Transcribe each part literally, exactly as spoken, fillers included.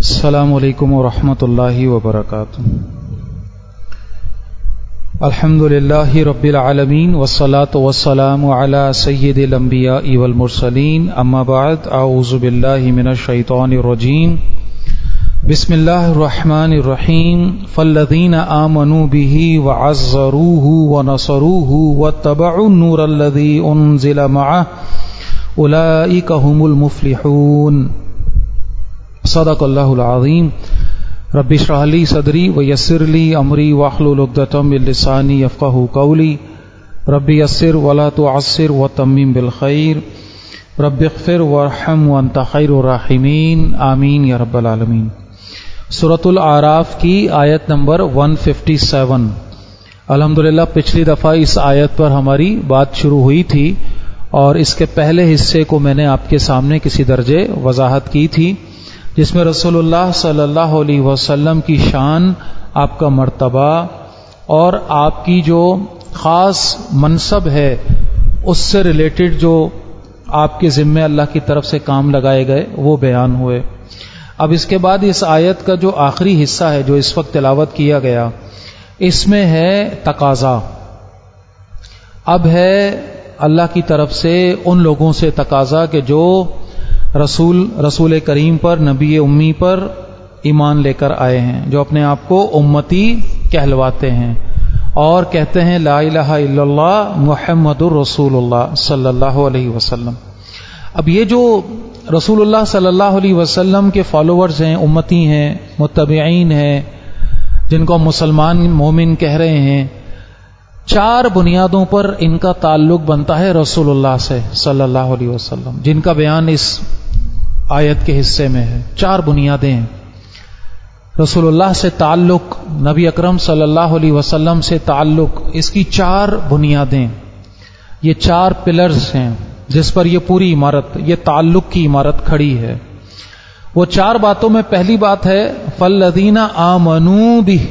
السلام علیکم ورحمۃ اللہ وبرکاتہ۔ الحمد للہ رب العالمین والصلاة والسلام علی سید الانبیاء والمرسلین، اما بعد، اعوذ باللہ من الشیطان الرجیم، بسم اللہ الرحمن الرحیم۔ فالذین آمنوا بہ وعزروہ ونصروہ واتبعوا النور الذی انزل معہ اولئک هم المفلحون۔ صدق اللہ العظیم۔ رب اشرح لی صدری ویسر لی امری واحلل عقدۃ من لسانی یفقہوا قولی۔ رب یسر ولا تعسر وتمم بالخیر، رب اغفر وارحم وانت خیر الراحمین، آمین یا رب العالمین۔ سورۃ الاعراف کی آیت نمبر ایک سو سچاون۔ الحمدللہ پچھلی دفعہ اس آیت پر ہماری بات شروع ہوئی تھی اور اس کے پہلے حصے کو میں نے آپ کے سامنے کسی درجے وضاحت کی تھی، جس میں رسول اللہ صلی اللہ علیہ وسلم کی شان، آپ کا مرتبہ اور آپ کی جو خاص منصب ہے اس سے ریلیٹڈ جو آپ کے ذمے اللہ کی طرف سے کام لگائے گئے وہ بیان ہوئے۔ اب اس کے بعد اس آیت کا جو آخری حصہ ہے جو اس وقت تلاوت کیا گیا، اس میں ہے تقاضا۔ اب ہے اللہ کی طرف سے ان لوگوں سے تقاضا کہ جو رسول رسول کریم پر، نبی امی پر ایمان لے کر آئے ہیں، جو اپنے آپ کو امتی کہلواتے ہیں اور کہتے ہیں لا الہ الا اللہ محمد الرسول اللہ صلی اللہ علیہ وسلم۔ اب یہ جو رسول اللہ صلی اللہ علیہ وسلم کے فالوورز ہیں، امتی ہیں، متبعین ہیں، جن کو مسلمان مومن کہہ رہے ہیں، چار بنیادوں پر ان کا تعلق بنتا ہے رسول اللہ سے صلی اللہ علیہ وسلم، جن کا بیان اس آیت کے حصے میں ہے۔ چار بنیادیں ہیں رسول اللہ سے تعلق، نبی اکرم صلی اللہ علیہ وسلم سے تعلق، اس کی چار بنیادیں، یہ چار پلرز ہیں جس پر یہ پوری عمارت، یہ تعلق کی عمارت کھڑی ہے۔ وہ چار باتوں میں پہلی بات ہے فالذین آمنوا بہ،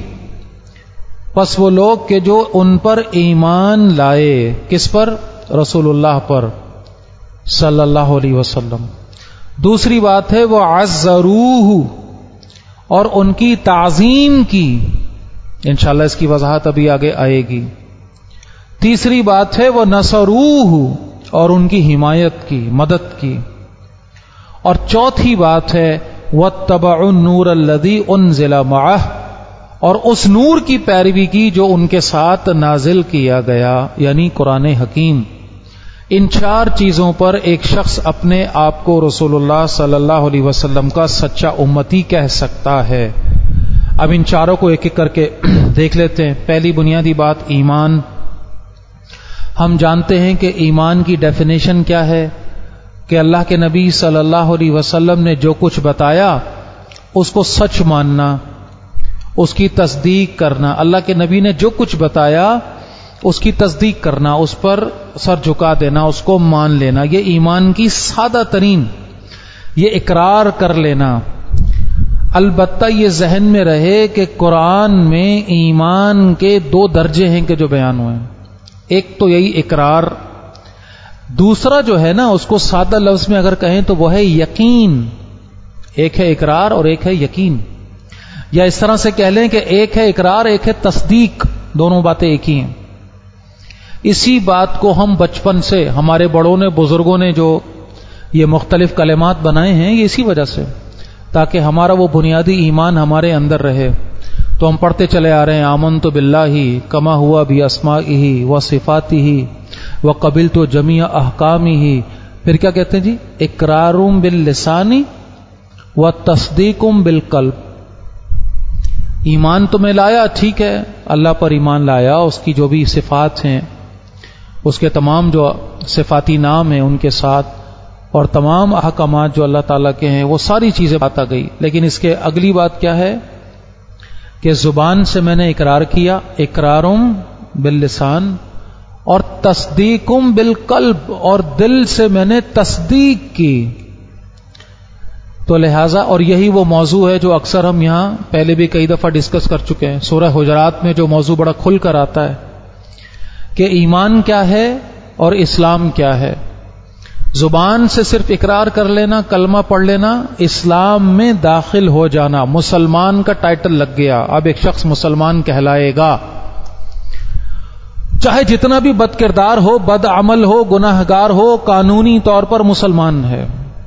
پس وہ لوگ کہ جو ان پر ایمان لائے، کس پر؟ رسول اللہ پر صلی اللہ علیہ وسلم۔ دوسری بات ہے وہ عزروہ، اور ان کی تعظیم کی، انشاءاللہ اس کی وضاحت ابھی آگے آئے گی۔ تیسری بات ہے وہ نصروہ، اور ان کی حمایت کی، مدد کی۔ اور چوتھی بات ہے واتبعوا النور الذی انزل معہ، اور اس نور کی پیروی کی جو ان کے ساتھ نازل کیا گیا، یعنی قرآن حکیم۔ ان چار چیزوں پر ایک شخص اپنے آپ کو رسول اللہ صلی اللہ علیہ وسلم کا سچا امتی کہہ سکتا ہے۔ اب ان چاروں کو ایک ایک کر کے دیکھ لیتے ہیں۔ پہلی بنیادی بات ایمان۔ ہم جانتے ہیں کہ ایمان کی ڈیفینیشن کیا ہے، کہ اللہ کے نبی صلی اللہ علیہ وسلم نے جو کچھ بتایا اس کو سچ ماننا، اس کی تصدیق کرنا۔ اللہ کے نبی نے جو کچھ بتایا اس کی تصدیق کرنا، اس پر سر جھکا دینا، اس کو مان لینا، یہ ایمان کی سادہ ترین، یہ اقرار کر لینا۔ البتہ یہ ذہن میں رہے کہ قرآن میں ایمان کے دو درجے ہیں کہ جو بیان ہوئے ہیں، ایک تو یہی اقرار، دوسرا جو ہے نا اس کو سادہ لفظ میں اگر کہیں تو وہ ہے یقین۔ ایک ہے اقرار اور ایک ہے یقین، یا اس طرح سے کہہ لیں کہ ایک ہے اقرار، ایک ہے تصدیق، دونوں باتیں ایک ہی ہیں۔ اسی بات کو ہم بچپن سے ہمارے بڑوں نے، بزرگوں نے جو یہ مختلف کلمات بنائے ہیں، یہ اسی وجہ سے، تاکہ ہمارا وہ بنیادی ایمان ہمارے اندر رہے۔ تو ہم پڑھتے چلے آ رہے ہیں آمنت باللہ کما ہوا باسمائہ وصفاتہ وقبلت جمیع احکامہ، پھر کیا کہتے ہیں جی؟ اقرار باللسان وتصدیق بالقلب۔ ایمان تو میں لایا، ٹھیک ہے، اللہ پر ایمان لایا، اس کی جو بھی صفات ہیں، اس کے تمام جو صفاتی نام ہیں ان کے ساتھ، اور تمام احکامات جو اللہ تعالیٰ کے ہیں، وہ ساری چیزیں بات آ گئی۔ لیکن اس کے اگلی بات کیا ہے کہ زبان سے میں نے اقرار کیا، اقرارم باللسان، اور تصدیقم بالقلب، اور دل سے میں نے تصدیق کی۔ تو لہٰذا، اور یہی وہ موضوع ہے جو اکثر ہم یہاں پہلے بھی کئی دفعہ ڈسکس کر چکے ہیں، سورہ حجرات میں جو موضوع بڑا کھل کر آتا ہے کہ ایمان کیا ہے اور اسلام کیا ہے۔ زبان سے صرف اقرار کر لینا، کلمہ پڑھ لینا، اسلام میں داخل ہو جانا، مسلمان کا ٹائٹل لگ گیا، اب ایک شخص مسلمان کہلائے گا، چاہے جتنا بھی بد کردار ہو، بد عمل ہو، گناہگار ہو، قانونی طور پر مسلمان ہے۔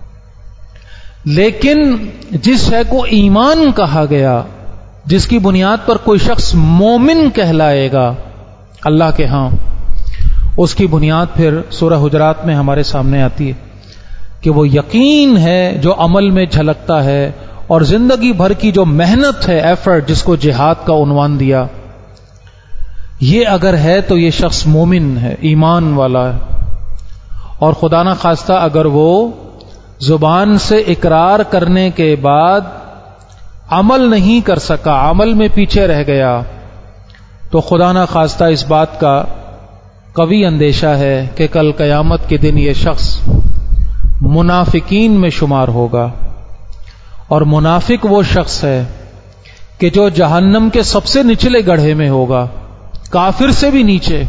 لیکن جس شے کو ایمان کہا گیا، جس کی بنیاد پر کوئی شخص مومن کہلائے گا اللہ کے ہاں، اس کی بنیاد پھر سورہ حجرات میں ہمارے سامنے آتی ہے کہ وہ یقین ہے جو عمل میں جھلکتا ہے، اور زندگی بھر کی جو محنت ہے، ایفرٹ، جس کو جہاد کا عنوان دیا، یہ اگر ہے تو یہ شخص مومن ہے، ایمان والا ہے۔ اور خدا نہ خواستہ اگر وہ زبان سے اقرار کرنے کے بعد عمل نہیں کر سکا، عمل میں پیچھے رہ گیا، تو خدا نہ خواستہ اس بات کا قوی اندیشہ ہے کہ کل قیامت کے دن یہ شخص منافقین میں شمار ہوگا۔ اور منافق وہ شخص ہے کہ جو جہنم کے سب سے نچلے گڑھے میں ہوگا، کافر سے بھی نیچے۔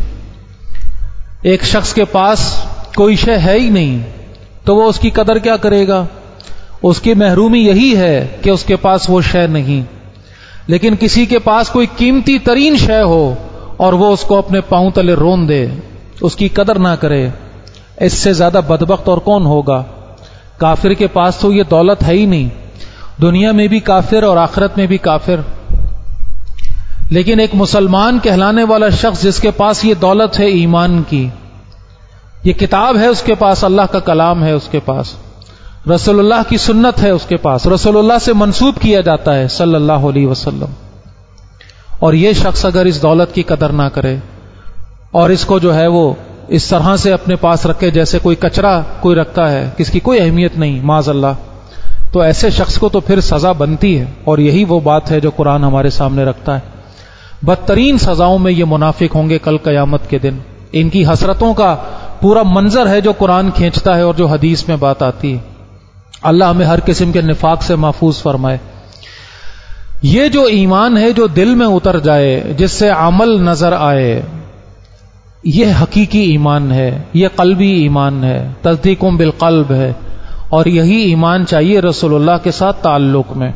ایک شخص کے پاس کوئی شے ہے ہی نہیں تو وہ اس کی قدر کیا کرے گا؟ اس کی محرومی یہی ہے کہ اس کے پاس وہ شے نہیں۔ لیکن کسی کے پاس کوئی قیمتی ترین شے ہو اور وہ اس کو اپنے پاؤں تلے رون دے، اس کی قدر نہ کرے، اس سے زیادہ بدبخت اور کون ہوگا؟ کافر کے پاس تو یہ دولت ہے ہی نہیں، دنیا میں بھی کافر اور آخرت میں بھی کافر۔ لیکن ایک مسلمان کہلانے والا شخص جس کے پاس یہ دولت ہے ایمان کی، یہ کتاب ہے اس کے پاس، اللہ کا کلام ہے اس کے پاس، رسول اللہ کی سنت ہے اس کے پاس، رسول اللہ سے منسوب کیا جاتا ہے صلی اللہ علیہ وسلم، اور یہ شخص اگر اس دولت کی قدر نہ کرے اور اس کو جو ہے وہ اس طرح سے اپنے پاس رکھے جیسے کوئی کچرا کوئی رکھتا ہے، کس کی کوئی اہمیت نہیں، معاذ اللہ، تو ایسے شخص کو تو پھر سزا بنتی ہے۔ اور یہی وہ بات ہے جو قرآن ہمارے سامنے رکھتا ہے۔ بدترین سزاؤں میں یہ منافق ہوں گے کل قیامت کے دن۔ ان کی حسرتوں کا پورا منظر ہے جو قرآن کھینچتا ہے اور جو حدیث میں بات آتی ہے۔ اللہ ہمیں ہر قسم کے نفاق سے محفوظ فرمائے۔ یہ جو ایمان ہے جو دل میں اتر جائے، جس سے عمل نظر آئے، یہ حقیقی ایمان ہے، یہ قلبی ایمان ہے، تصدیق بالقلب ہے، اور یہی ایمان چاہیے رسول اللہ کے ساتھ تعلق میں۔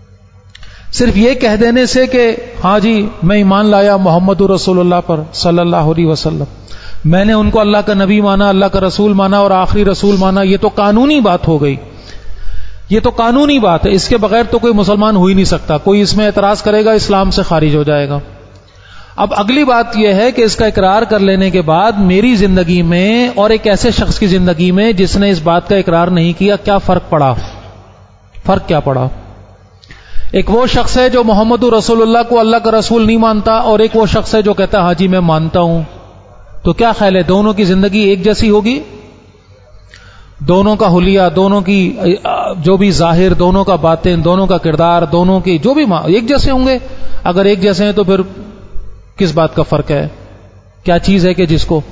صرف یہ کہہ دینے سے کہ ہاں جی میں ایمان لایا محمد رسول اللہ پر صلی اللہ علیہ وسلم، میں نے ان کو اللہ کا نبی مانا، اللہ کا رسول مانا اور آخری رسول مانا، یہ تو قانونی بات ہو گئی، یہ تو قانونی بات ہے، اس کے بغیر تو کوئی مسلمان ہو ہی نہیں سکتا، کوئی اس میں اعتراض کرے گا اسلام سے خارج ہو جائے گا۔ اب اگلی بات یہ ہے کہ اس کا اقرار کر لینے کے بعد میری زندگی میں اور ایک ایسے شخص کی زندگی میں جس نے اس بات کا اقرار نہیں کیا، کیا فرق پڑا؟ فرق کیا پڑا؟ ایک وہ شخص ہے جو محمد رسول اللہ کو اللہ کا رسول نہیں مانتا، اور ایک وہ شخص ہے جو کہتا ہے ہاں جی میں مانتا ہوں، تو کیا خیال ہے دونوں کی زندگی ایک جیسی ہوگی؟ دونوں کا حلیہ، دونوں کی جو بھی ظاہر، دونوں کا باطن، دونوں کا کردار، دونوں کی جو بھی ایک جیسے ہوں گے؟ اگر ایک جیسے ہیں تو پھر کس بات کا فرق ہے؟ کیا چیز ہے کہ جس کو؟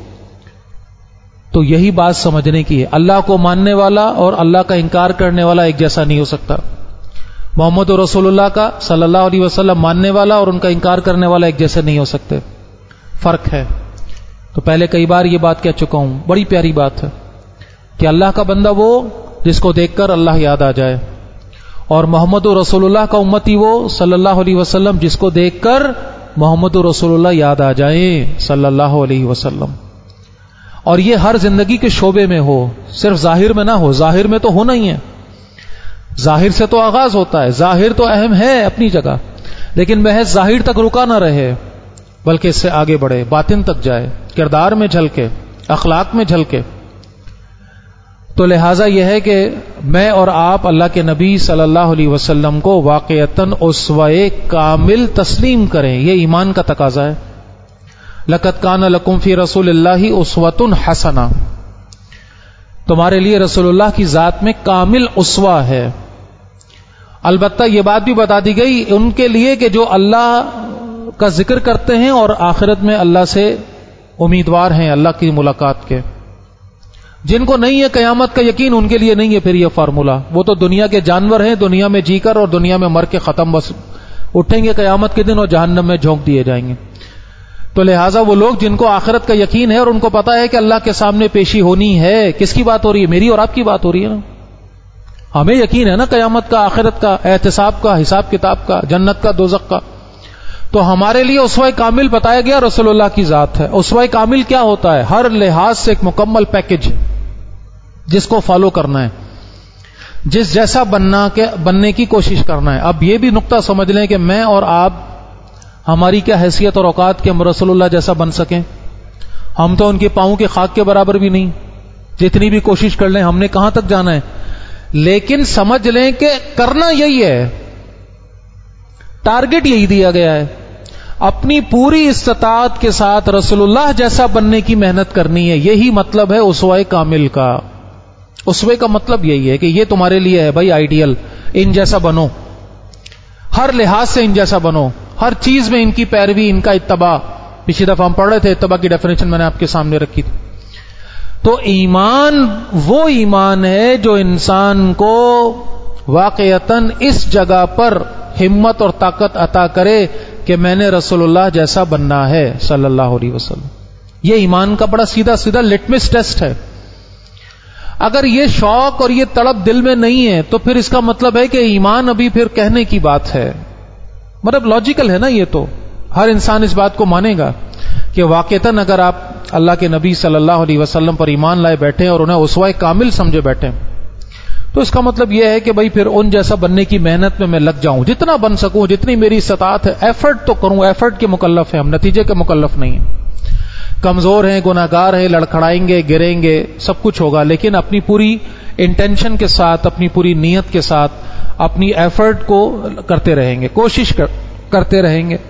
تو یہی بات سمجھنے کی ہے، اللہ کو ماننے والا اور اللہ کا انکار کرنے والا ایک جیسا نہیں ہو سکتا۔ محمد رسول اللہ کا صلی اللہ علیہ وسلم ماننے والا اور ان کا انکار کرنے والا ایک جیسے نہیں ہو سکتے، فرق ہے۔ تو پہلے کئی بار یہ بات کہہ چکا ہوں، بڑی پیاری بات ہے کہ اللہ کا بندہ وہ جس کو دیکھ کر اللہ یاد آ جائے، اور محمد رسول اللہ کا امتی وہ صلی اللہ علیہ وسلم جس کو دیکھ کر محمد رسول اللہ یاد آ جائیں صلی اللہ علیہ وسلم۔ اور یہ ہر زندگی کے شعبے میں ہو، صرف ظاہر میں نہ ہو، ظاہر میں تو ہونا ہی ہے، ظاہر سے تو آغاز ہوتا ہے، ظاہر تو اہم ہے اپنی جگہ، لیکن محض ظاہر تک رکا نہ رہے بلکہ اس سے آگے بڑھے، باطن تک جائے، کردار میں جھلکے، اخلاق میں جھلکے۔ تو لہٰذا یہ ہے کہ میں اور آپ اللہ کے نبی صلی اللہ علیہ وسلم کو واقعتاً اسوہ کامل تسلیم کریں، یہ ایمان کا تقاضا ہے۔ لقد کان لکم فی رسول اللہ اسوۃ حسنہ، تمہارے لیے رسول اللہ کی ذات میں کامل اسوہ ہے۔ البتہ یہ بات بھی بتا دی گئی ان کے لیے کہ جو اللہ کا ذکر کرتے ہیں اور آخرت میں اللہ سے امیدوار ہیں اللہ کی ملاقات کے۔ جن کو نہیں ہے قیامت کا یقین ان کے لیے نہیں ہے پھر یہ فارمولا، وہ تو دنیا کے جانور ہیں، دنیا میں جی کر اور دنیا میں مر کے ختم، بس اٹھیں گے قیامت کے دن اور جہنم میں جھونک دیے جائیں گے۔ تو لہٰذا وہ لوگ جن کو آخرت کا یقین ہے اور ان کو پتا ہے کہ اللہ کے سامنے پیشی ہونی ہے، کس کی بات ہو رہی ہے؟ میری اور آپ کی بات ہو رہی ہے نا. ہمیں یقین ہے نا قیامت کا، آخرت کا، احتساب کا، حساب کتاب کا، جنت کا، دوزخ کا. تو ہمارے لیے اسوہ کامل بتایا گیا رسول اللہ کی ذات ہے. اسوہ کامل کیا ہوتا ہے؟ ہر لحاظ سے ایک مکمل پیکج ہے جس کو فالو کرنا ہے، جس جیسا بننا کے بننے کی کوشش کرنا ہے. اب یہ بھی نقطہ سمجھ لیں کہ میں اور آپ، ہماری کیا حیثیت اور اوقات کہ ہم رسول اللہ جیسا بن سکیں؟ ہم تو ان کے پاؤں کے خاک کے برابر بھی نہیں. جتنی بھی کوشش کر لیں ہم نے کہاں تک جانا ہے؟ لیکن سمجھ لیں کہ کرنا یہی ہے، ٹارگٹ یہی دیا گیا ہے. اپنی پوری استطاعت کے ساتھ رسول اللہ جیسا بننے کی محنت کرنی ہے. یہی مطلب ہے اسوہ کامل کا. اسوے کا مطلب یہی ہے کہ یہ تمہارے لیے ہے بھائی آئیڈیل، ان جیسا بنو، ہر لحاظ سے ان جیسا بنو، ہر چیز میں ان کی پیروی، ان کا اتباع. پچھلی دفعہ ہم پڑھ رہے تھے، اتباع کی ڈیفینیشن میں نے آپ کے سامنے رکھی تھی. تو ایمان وہ ایمان ہے جو انسان کو واقعتاً اس جگہ پر ہمت اور طاقت عطا کرے کہ میں نے رسول اللہ جیسا بننا ہے صلی اللہ علیہ وسلم. یہ ایمان کا بڑا سیدھا سیدھا لٹمس ٹیسٹ ہے. اگر یہ شوق اور یہ تڑپ دل میں نہیں ہے تو پھر اس کا مطلب ہے کہ ایمان ابھی پھر کہنے کی بات ہے. مطلب لاجیکل ہے نا، یہ تو ہر انسان اس بات کو مانے گا کہ واقعتاً اگر آپ اللہ کے نبی صلی اللہ علیہ وسلم پر ایمان لائے بیٹھے اور انہیں اسوہ کامل سمجھے بیٹھے تو اس کا مطلب یہ ہے کہ بھائی پھر ان جیسا بننے کی محنت میں میں لگ جاؤں، جتنا بن سکوں، جتنی میری استطاعت ہے ایفرٹ تو کروں. ایفرٹ کے مکلف ہیں ہم، نتیجے کے مکلف نہیں ہیں. کمزور ہیں، گناہگار ہیں، لڑکھڑائیں گے، گریں گے، سب کچھ ہوگا، لیکن اپنی پوری انٹینشن کے ساتھ، اپنی پوری نیت کے ساتھ اپنی ایفرٹ کو کرتے رہیں گے، کوشش کرتے رہیں گے.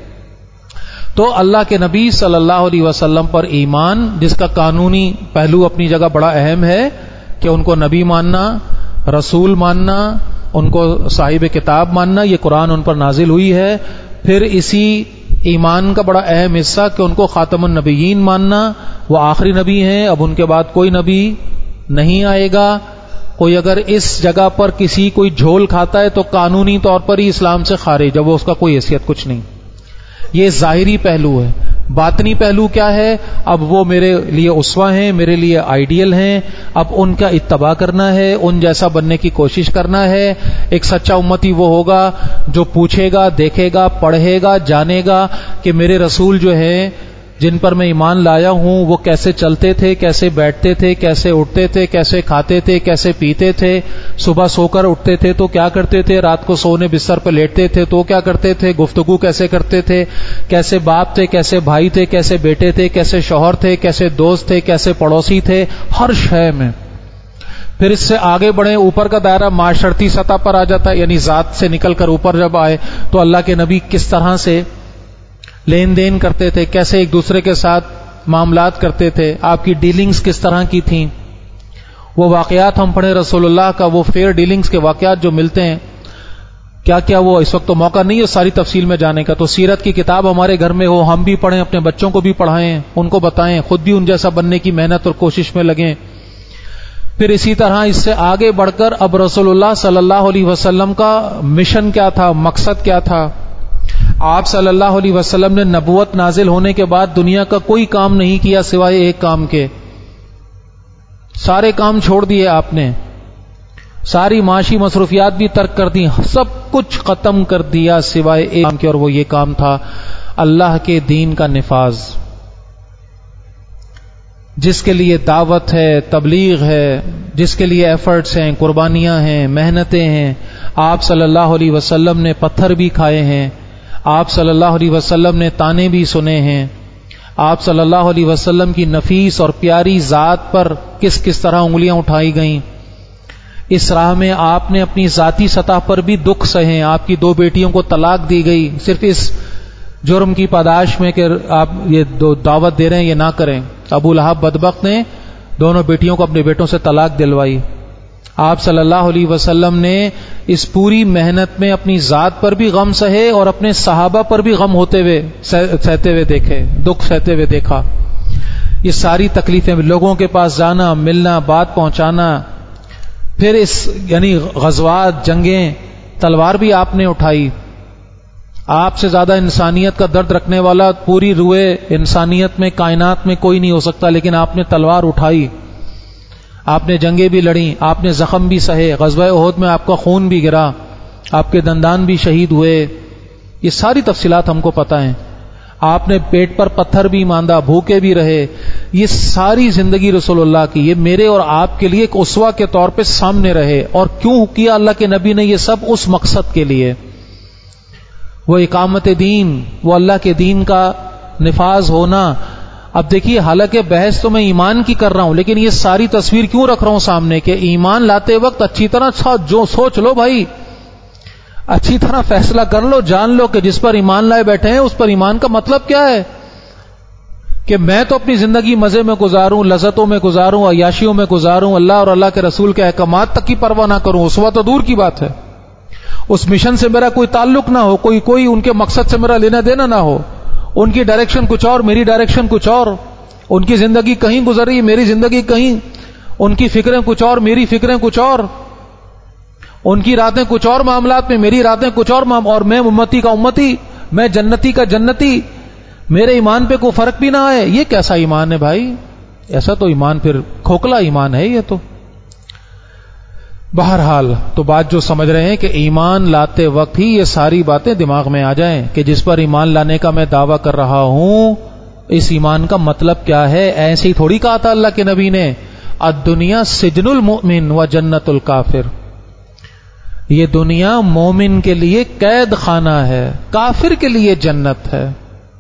تو اللہ کے نبی صلی اللہ علیہ وسلم پر ایمان، جس کا قانونی پہلو اپنی جگہ بڑا اہم ہے کہ ان کو نبی ماننا، رسول ماننا، ان کو صاحب کتاب ماننا، یہ قرآن ان پر نازل ہوئی ہے. پھر اسی ایمان کا بڑا اہم حصہ کہ ان کو خاتم النبیین ماننا، وہ آخری نبی ہیں، اب ان کے بعد کوئی نبی نہیں آئے گا. کوئی اگر اس جگہ پر کسی کوئی جھول کھاتا ہے تو قانونی طور پر ہی اسلام سے خارج ہے، وہ اس کا کوئی حیثیت کچھ نہیں. یہ ظاہری پہلو ہے. باطنی پہلو کیا ہے؟ اب وہ میرے لیے اسوہ ہیں، میرے لیے آئیڈیل ہیں، اب ان کا اتباع کرنا ہے، ان جیسا بننے کی کوشش کرنا ہے. ایک سچا امتی وہ ہوگا جو پوچھے گا، دیکھے گا، پڑھے گا، جانے گا کہ میرے رسول جو ہیں جن پر میں ایمان لایا ہوں وہ کیسے چلتے تھے، کیسے بیٹھتے تھے، کیسے اٹھتے تھے، کیسے کھاتے تھے، کیسے پیتے تھے، صبح سو کر اٹھتے تھے تو کیا کرتے تھے، رات کو سونے بستر پر لیٹتے تھے تو کیا کرتے تھے، گفتگو کیسے کرتے تھے، کیسے باپ تھے، کیسے بھائی تھے، کیسے بیٹے تھے، کیسے شوہر تھے، کیسے دوست تھے، کیسے پڑوسی تھے، ہر شے میں. پھر اس سے آگے بڑھیں، اوپر کا دائرہ معاشرتی سطح پر آ جاتا ہے، یعنی ذات سے نکل کر اوپر جب آئے تو اللہ کے نبی کس طرح سے لین دین کرتے تھے، کیسے ایک دوسرے کے ساتھ معاملات کرتے تھے، آپ کی ڈیلنگز کس طرح کی تھیں. وہ واقعات ہم پڑھیں رسول اللہ کا، وہ فیئر ڈیلنگز کے واقعات جو ملتے ہیں، کیا کیا وہ اس وقت تو موقع نہیں ہے ساری تفصیل میں جانے کا. تو سیرت کی کتاب ہمارے گھر میں ہو، ہم بھی پڑھیں، اپنے بچوں کو بھی پڑھائیں، ان کو بتائیں، خود بھی ان جیسا بننے کی محنت اور کوشش میں لگیں. پھر اسی طرح اس سے آگے بڑھ کر اب رسول اللہ صلی اللہ علیہ وسلم کا مشن کیا تھا، مقصد کیا تھا. آپ صلی اللہ علیہ وسلم نے نبوت نازل ہونے کے بعد دنیا کا کوئی کام نہیں کیا سوائے ایک کام کے. سارے کام چھوڑ دیے آپ نے، ساری معاشی مصروفیات بھی ترک کر دی، سب کچھ ختم کر دیا سوائے ایک کام کے، اور وہ یہ کام تھا اللہ کے دین کا نفاذ، جس کے لیے دعوت ہے، تبلیغ ہے، جس کے لیے ایفرٹس ہیں، قربانیاں ہیں، محنتیں ہیں. آپ صلی اللہ علیہ وسلم نے پتھر بھی کھائے ہیں، آپ صلی اللہ علیہ وسلم نے تانے بھی سنے ہیں، آپ صلی اللہ علیہ وسلم کی نفیس اور پیاری ذات پر کس کس طرح انگلیاں اٹھائی گئیں. اس راہ میں آپ نے اپنی ذاتی سطح پر بھی دکھ سہے. آپ کی دو بیٹیوں کو طلاق دی گئی صرف اس جرم کی پاداش میں کہ آپ یہ دو دعوت دے رہے ہیں یہ نہ کریں. ابو لہب بدبخت نے دونوں بیٹیوں کو اپنے بیٹوں سے طلاق دلوائی. آپ صلی اللہ علیہ وسلم نے اس پوری محنت میں اپنی ذات پر بھی غم سہے اور اپنے صحابہ پر بھی غم ہوتے ہوئے سہتے ہوئے دیکھے، دکھ سہتے ہوئے دیکھا. یہ ساری تکلیفیں، لوگوں کے پاس جانا، ملنا، بات پہنچانا، پھر اس یعنی غزوات، جنگیں، تلوار بھی آپ نے اٹھائی. آپ سے زیادہ انسانیت کا درد رکھنے والا پوری روئے انسانیت میں کائنات میں کوئی نہیں ہو سکتا، لیکن آپ نے تلوار اٹھائی، آپ نے جنگیں بھی لڑیں، آپ نے زخم بھی سہے، غزوہ احد میں آپ کا خون بھی گرا، آپ کے دندان بھی شہید ہوئے، یہ ساری تفصیلات ہم کو پتہ ہیں۔ آپ نے پیٹ پر پتھر بھی ماندھا، بھوکے بھی رہے، یہ ساری زندگی رسول اللہ کی یہ میرے اور آپ کے لیے ایک اسوہ کے طور پہ سامنے رہے۔ اور کیوں کیا اللہ کے نبی نے یہ سب؟ اس مقصد کے لیے، وہ اقامت دین، وہ اللہ کے دین کا نفاذ ہونا۔ اب دیکھیے، حالانکہ بحث تو میں ایمان کی کر رہا ہوں، لیکن یہ ساری تصویر کیوں رکھ رہا ہوں سامنے کہ ایمان لاتے وقت اچھی طرح جو سوچ لو بھائی، اچھی طرح فیصلہ کر لو، جان لو کہ جس پر ایمان لائے بیٹھے ہیں اس پر ایمان کا مطلب کیا ہے، کہ میں تو اپنی زندگی مزے میں گزاروں، لذتوں میں گزاروں، عیاشیوں میں گزاروں، اللہ اور اللہ کے رسول کے احکامات تک کی پرواہ نہ کروں، اس وقت تو دور کی بات ہے، اس مشن سے میرا کوئی تعلق نہ ہو، کوئی کوئی ان کے مقصد سے میرا لینا دینا نہ ہو، ان کی ڈائریکشن کچھ اور، میری ڈائریکشن کچھ اور، ان کی زندگی کہیں گزر رہی، میری زندگی کہیں، ان کی فکریں کچھ اور، میری فکریں کچھ اور، ان کی راتیں کچھ اور معاملات میں، میری راتیں کچھ اور معام اور میں امتی کا امتی، میں جنتی کا جنتی، میرے ایمان پہ کوئی فرق بھی نہ آئے۔ یہ کیسا ایمان ہے بھائی؟ ایسا تو ایمان پھر کھوکھلا ایمان ہے یہ تو۔ بہرحال تو بات جو سمجھ رہے ہیں کہ ایمان لاتے وقت ہی یہ ساری باتیں دماغ میں آ جائیں کہ جس پر ایمان لانے کا میں دعویٰ کر رہا ہوں اس ایمان کا مطلب کیا ہے۔ ایسے ہی تھوڑی کہا تھا اللہ کے نبی نے الدنیا سجن المؤمن و جنت الکافر، یہ دنیا مومن کے لیے قید خانہ ہے، کافر کے لیے جنت ہے۔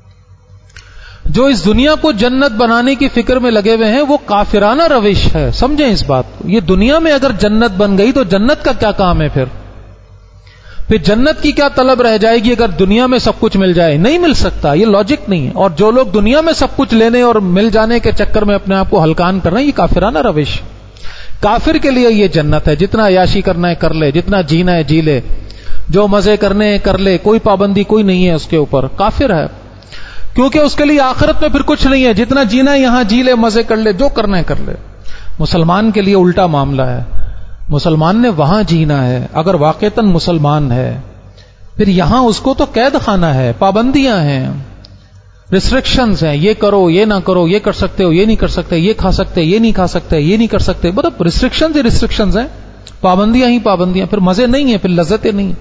جو اس دنیا کو جنت بنانے کی فکر میں لگے ہوئے ہیں وہ کافرانہ روش ہے، سمجھیں اس بات کو۔ یہ دنیا میں اگر جنت بن گئی تو جنت کا کیا کام ہے؟ پھر پھر جنت کی کیا طلب رہ جائے گی اگر دنیا میں سب کچھ مل جائے؟ نہیں مل سکتا، یہ لاجک نہیں ہے۔ اور جو لوگ دنیا میں سب کچھ لینے اور مل جانے کے چکر میں اپنے آپ کو ہلکان کر رہے ہیں، یہ کافرانہ روش۔ کافر کے لیے یہ جنت ہے، جتنا عیاشی کرنا ہے کر لے، جتنا جینا ہے جی لے، جو مزے کرنے ہیں کر لے، کوئی پابندی کوئی نہیں ہے اس کے اوپر، کافر ہے۔ کیونکہ اس کے لیے آخرت میں پھر کچھ نہیں ہے، جتنا جینا ہے یہاں جی لے، مزے کر لے، جو کرنا ہے کر لے۔ مسلمان کے لیے الٹا معاملہ ہے، مسلمان نے وہاں جینا ہے اگر واقعتاً مسلمان ہے، پھر یہاں اس کو تو قید خانہ ہے، پابندیاں ہیں، ریسٹرکشنز ہیں، یہ کرو یہ نہ کرو، یہ کر سکتے ہو یہ نہیں کر سکتے، یہ کھا سکتے یہ نہیں کھا سکتے، یہ نہیں کر سکتے، مطلب ریسٹرکشنز ہی ریسٹرکشنز ہیں، پابندیاں ہی پابندیاں، پھر مزے نہیں ہیں، پھر لذتیں نہیں۔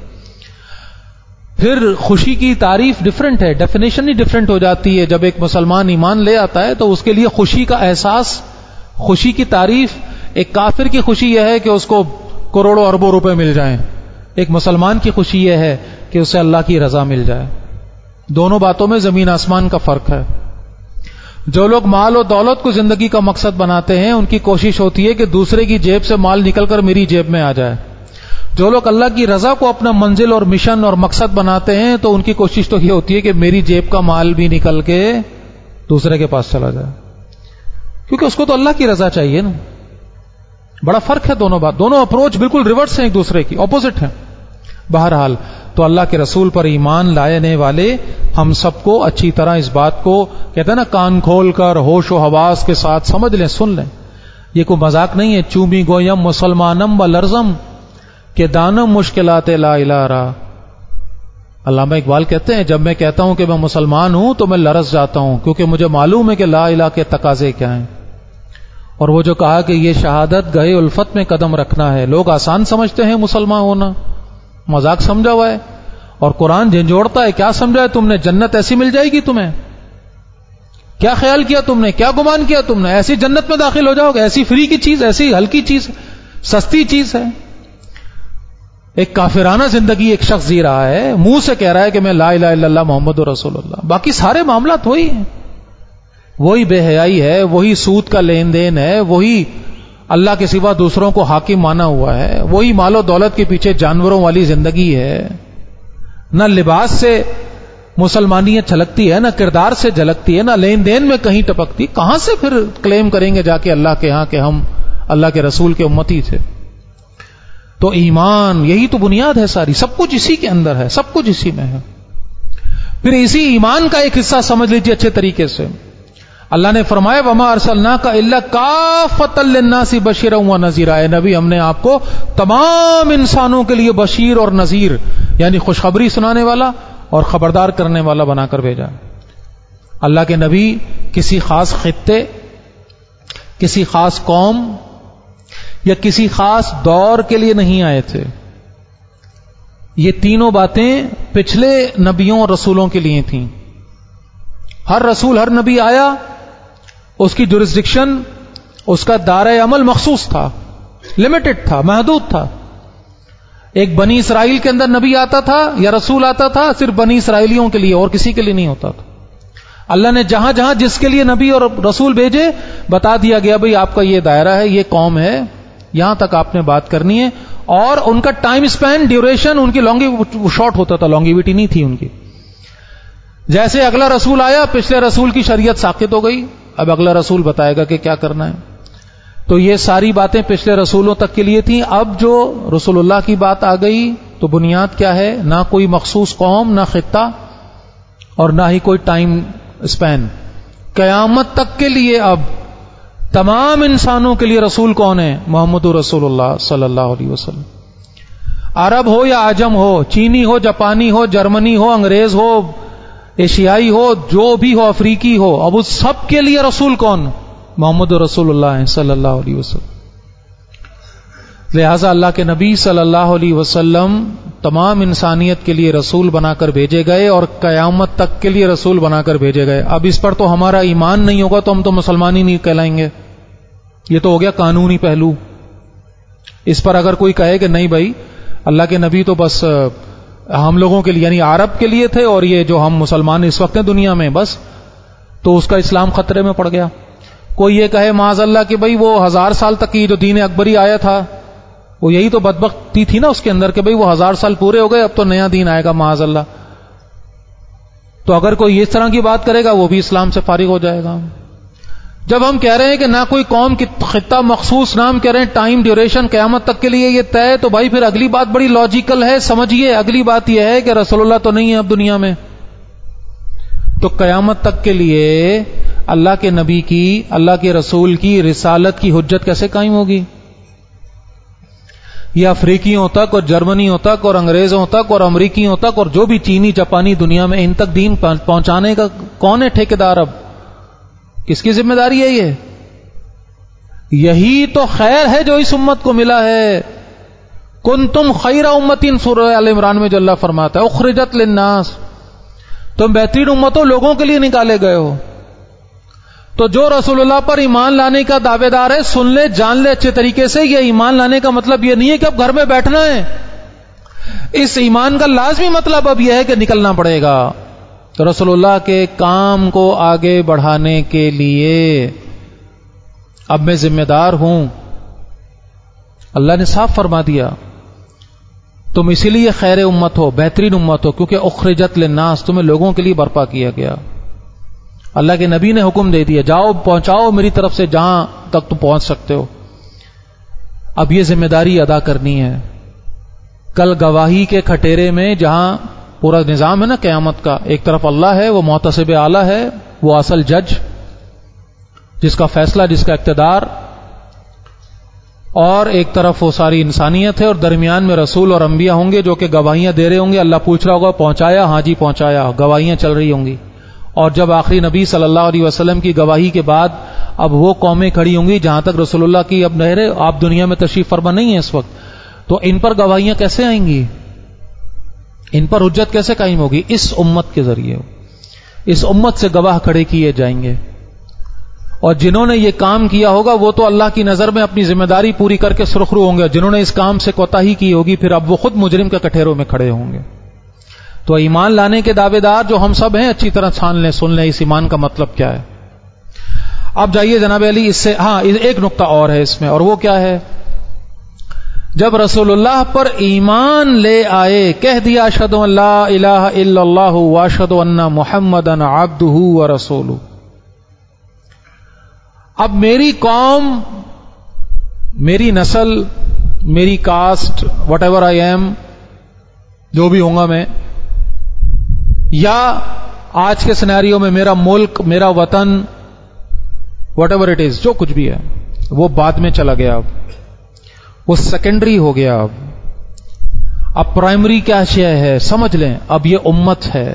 پھر خوشی کی تعریف ڈیفرنٹ ہے، ڈیفینیشن ہی ڈیفرنٹ ہو جاتی ہے۔ جب ایک مسلمان ایمان لے آتا ہے تو اس کے لیے خوشی کا احساس، خوشی کی تعریف، ایک کافر کی خوشی یہ ہے کہ اس کو کروڑوں اربوں روپے مل جائیں، ایک مسلمان کی خوشی یہ ہے کہ اسے اللہ کی رضا مل جائے۔ دونوں باتوں میں زمین آسمان کا فرق ہے۔ جو لوگ مال و دولت کو زندگی کا مقصد بناتے ہیں ان کی کوشش ہوتی ہے کہ دوسرے کی جیب سے مال نکل کر میری جیب میں آ جائے۔ جو لوگ اللہ کی رضا کو اپنا منزل اور مشن اور مقصد بناتے ہیں تو ان کی کوشش تو یہ ہوتی ہے کہ میری جیب کا مال بھی نکل کے دوسرے کے پاس چلا جائے، کیونکہ اس کو تو اللہ کی رضا چاہیے نا۔ بڑا فرق ہے دونوں بات، دونوں اپروچ بالکل ریورس ہیں ایک دوسرے کی، اپوزٹ ہیں۔ بہرحال تو اللہ کے رسول پر ایمان لانے والے ہم سب کو اچھی طرح اس بات کو کہتے ہیں نا کان کھول کر ہوش و حواس کے ساتھ سمجھ لیں، سن لیں، یہ کوئی مذاق نہیں ہے۔ چومی گویم مسلمانم و لرزم کہ دانم مشکلات لا الہ را۔ علامہ اقبال کہتے ہیں جب میں کہتا ہوں کہ میں مسلمان ہوں تو میں لرز جاتا ہوں، کیونکہ مجھے معلوم ہے کہ لا الہ کے تقاضے کیا ہیں۔ اور وہ جو کہا کہ یہ شہادت گہے الفت میں قدم رکھنا ہے، لوگ آسان سمجھتے ہیں مسلمان ہونا، مذاق سمجھا ہوا ہے، اور قرآن جھنجھوڑتا ہے۔ کیا سمجھا ہے تم نے؟ جنت ایسی مل جائے گی تمہیں؟ کیا خیال کیا تم نے؟ کیا گمان کیا تم نے؟ ایسی جنت میں داخل ہو جاؤ گے؟ ایسی فری کی چیز، ایسی ہلکی چیز، سستی چیز ہے۔ ایک کافرانہ زندگی ایک شخص جی رہا ہے، منہ سے کہہ رہا ہے کہ میں لا الہ الا اللہ محمد رسول اللہ، باقی سارے معاملات وہی ہیں، وہی بے حیائی ہے، وہی سود کا لین دین ہے، وہی اللہ کے سوا دوسروں کو حاکم مانا ہوا ہے، وہی مال و دولت کے پیچھے جانوروں والی زندگی ہے۔ نہ لباس سے مسلمانیت جھلکتی ہے، نہ کردار سے جھلکتی ہے، نہ لین دین میں کہیں ٹپکتی۔ کہاں سے پھر کلیم کریں گے جا کے اللہ کے ہاں کہ ہم اللہ کے رسول کے امتی تھے؟ تو ایمان یہی تو بنیاد ہے ساری، سب کچھ اسی کے اندر ہے، سب کچھ اسی میں ہے۔ پھر اسی ایمان کا ایک حصہ سمجھ لیجیے اچھے طریقے سے۔ اللہ نے فرمایا وما ارسلناک الا کافۃ للناس بشیرا ونذیرا، اے نبی ہم نے آپ کو تمام انسانوں کے لیے بشیر اور نذیر یعنی خوشخبری سنانے والا اور خبردار کرنے والا بنا کر بھیجا. اللہ کے نبی کسی خاص خطے، کسی خاص قوم یا کسی خاص دور کے لیے نہیں آئے تھے. یہ تینوں باتیں پچھلے نبیوں اور رسولوں کے لیے تھیں. ہر رسول، ہر نبی آیا، اس کی جورسڈکشن، اس کا دائرہ عمل مخصوص تھا، لمیٹڈ تھا، محدود تھا. ایک بنی اسرائیل کے اندر نبی آتا تھا یا رسول آتا تھا صرف بنی اسرائیلیوں کے لیے، اور کسی کے لیے نہیں ہوتا تھا. اللہ نے جہاں جہاں جس کے لیے نبی اور رسول بھیجے بتا دیا گیا بھئی آپ کا یہ دائرہ ہے، یہ قوم ہے، یہاں تک آپ نے بات کرنی ہے. اور ان کا ٹائم سپین، ڈیوریشن، ان کی لانگی شارٹ ہوتا تھا، لانگیوٹی نہیں تھی ان کی. جیسے اگلا رسول آیا، پچھلے رسول کی شریعت ساقط ہو گئی، اب اگلا رسول بتائے گا کہ کیا کرنا ہے. تو یہ ساری باتیں پچھلے رسولوں تک کے لیے تھیں. اب جو رسول اللہ کی بات آ گئی تو بنیاد کیا ہے؟ نہ کوئی مخصوص قوم، نہ خطہ، اور نہ ہی کوئی ٹائم اسپین. قیامت تک کے لیے اب تمام انسانوں کے لیے رسول کون ہے؟ محمد رسول اللہ صلی اللہ علیہ وسلم. عرب ہو یا عجم ہو، چینی ہو، جاپانی ہو، جرمنی ہو، انگریز ہو، ایشیائی ہو، جو بھی ہو، افریقی ہو، اب اس سب کے لیے رسول کون؟ محمد رسول اللہ صلی اللہ علیہ وسلم. لہذا اللہ کے نبی صلی اللہ علیہ وسلم تمام انسانیت کے لیے رسول بنا کر بھیجے گئے اور قیامت تک کے لیے رسول بنا کر بھیجے گئے. اب اس پر تو ہمارا ایمان نہیں ہوگا تو ہم تو مسلمان ہی نہیں کہلائیں گے. یہ تو ہو گیا قانونی پہلو. اس پر اگر کوئی کہے کہ نہیں بھائی اللہ کے نبی تو بس ہم لوگوں کے لیے یعنی عرب کے لیے تھے اور یہ جو ہم مسلمان اس وقت ہیں دنیا میں بس، تو اس کا اسلام خطرے میں پڑ گیا. کوئی یہ کہے معاذ اللہ کہ بھئی وہ ہزار سال تک کی جو دین اکبری آیا تھا وہ یہی تو بدبختی تھی نا اس کے اندر کہ بھئی وہ ہزار سال پورے ہو گئے، اب تو نیا دین آئے گا معاذ اللہ. تو اگر کوئی اس طرح کی بات کرے گا وہ بھی اسلام سے فارغ ہو جائے گا. جب ہم کہہ رہے ہیں کہ نہ کوئی قوم کی خطہ مخصوص، نام کہہ رہے ہیں ٹائم ڈیوریشن قیامت تک کے لیے یہ طے، تو بھائی پھر اگلی بات بڑی لاجیکل ہے. سمجھیے اگلی بات یہ ہے کہ رسول اللہ تو نہیں ہے اب دنیا میں، تو قیامت تک کے لیے اللہ کے نبی کی، اللہ کے رسول کی رسالت کی حجت کیسے قائم ہوگی؟ یہ افریقیوں تک اور جرمنیوں تک اور انگریزوں تک اور امریکیوں تک اور جو بھی چینی جاپانی دنیا میں، ان تک دین پہنچانے کا کون ہے ٹھیکیدار؟ اب کس کی ذمہ داری ہے یہ؟ یہی تو خیر ہے جو اس امت کو ملا ہے. کنتم خیر امت، سورہ ال عمران میں جو اللہ فرماتا ہے اخرجت للناس، تم بہترین امتوں لوگوں کے لیے نکالے گئے ہو. تو جو رسول اللہ پر ایمان لانے کا دعوے دار ہے سن لے، جان لے اچھے طریقے سے، یہ ایمان لانے کا مطلب یہ نہیں ہے کہ اب گھر میں بیٹھنا ہے. اس ایمان کا لازمی مطلب اب یہ ہے کہ نکلنا پڑے گا. تو رسول اللہ کے کام کو آگے بڑھانے کے لیے اب میں ذمہ دار ہوں. اللہ نے صاف فرما دیا تم اسی لیے خیر امت ہو، بہترین امت ہو، کیونکہ اخرجت للناس، تمہیں لوگوں کے لیے برپا کیا گیا. اللہ کے نبی نے حکم دے دیا جاؤ پہنچاؤ میری طرف سے جہاں تک تم پہنچ سکتے ہو. اب یہ ذمہ داری ادا کرنی ہے. کل گواہی کے کھٹیرے میں جہاں پورا نظام ہے نا قیامت کا، ایک طرف اللہ ہے وہ محتسب اعلیٰ ہے، وہ اصل جج جس کا فیصلہ، جس کا اقتدار، اور ایک طرف وہ ساری انسانیت ہے، اور درمیان میں رسول اور انبیاء ہوں گے جو کہ گواہیاں دے رہے ہوں گے. اللہ پوچھ رہا ہوگا پہنچایا؟ ہاں جی پہنچایا. گواہیاں چل رہی ہوں گی. اور جب آخری نبی صلی اللہ علیہ وسلم کی گواہی کے بعد اب وہ قومیں کھڑی ہوں گی جہاں تک رسول اللہ کی اب نہرے آپ دنیا میں تشریف فرما نہیں ہے اس وقت، تو ان پر گواہیاں کیسے آئیں گی؟ ان پر حجت کیسے قائم ہوگی؟ اس امت کے ذریعے. اس امت سے گواہ کھڑے کیے جائیں گے، اور جنہوں نے یہ کام کیا ہوگا وہ تو اللہ کی نظر میں اپنی ذمہ داری پوری کر کے سرخرو ہوں گے، جنہوں نے اس کام سے کوتاہی کی ہوگی پھر اب وہ خود مجرم کے کٹہروں میں کھڑے ہوں گے. تو ایمان لانے کے دعوے دار جو ہم سب ہیں اچھی طرح چھان لیں، سن لیں اس ایمان کا مطلب کیا ہے. اب جائیے جناب علی، اس سے ہاں ایک نقطہ اور ہے اس میں، اور وہ کیا ہے؟ جب رسول اللہ پر ایمان لے آئے، کہہ دیا اشہد ان لا الہ الا اللہ واشہد ان محمدا عبدہ ورسولہ. اب میری قوم، میری نسل، میری caste, whatever I am, جو بھی ہوں گا میں، یا آج کے سینیریو میں میرا ملک، میرا وطن، واٹ ایور اٹ از، جو کچھ بھی ہے وہ بعد میں چلا گیا. اب وہ سیکنڈری ہو گیا. اب اب پرائمری کیا شے ہے سمجھ لیں، اب یہ امت ہے،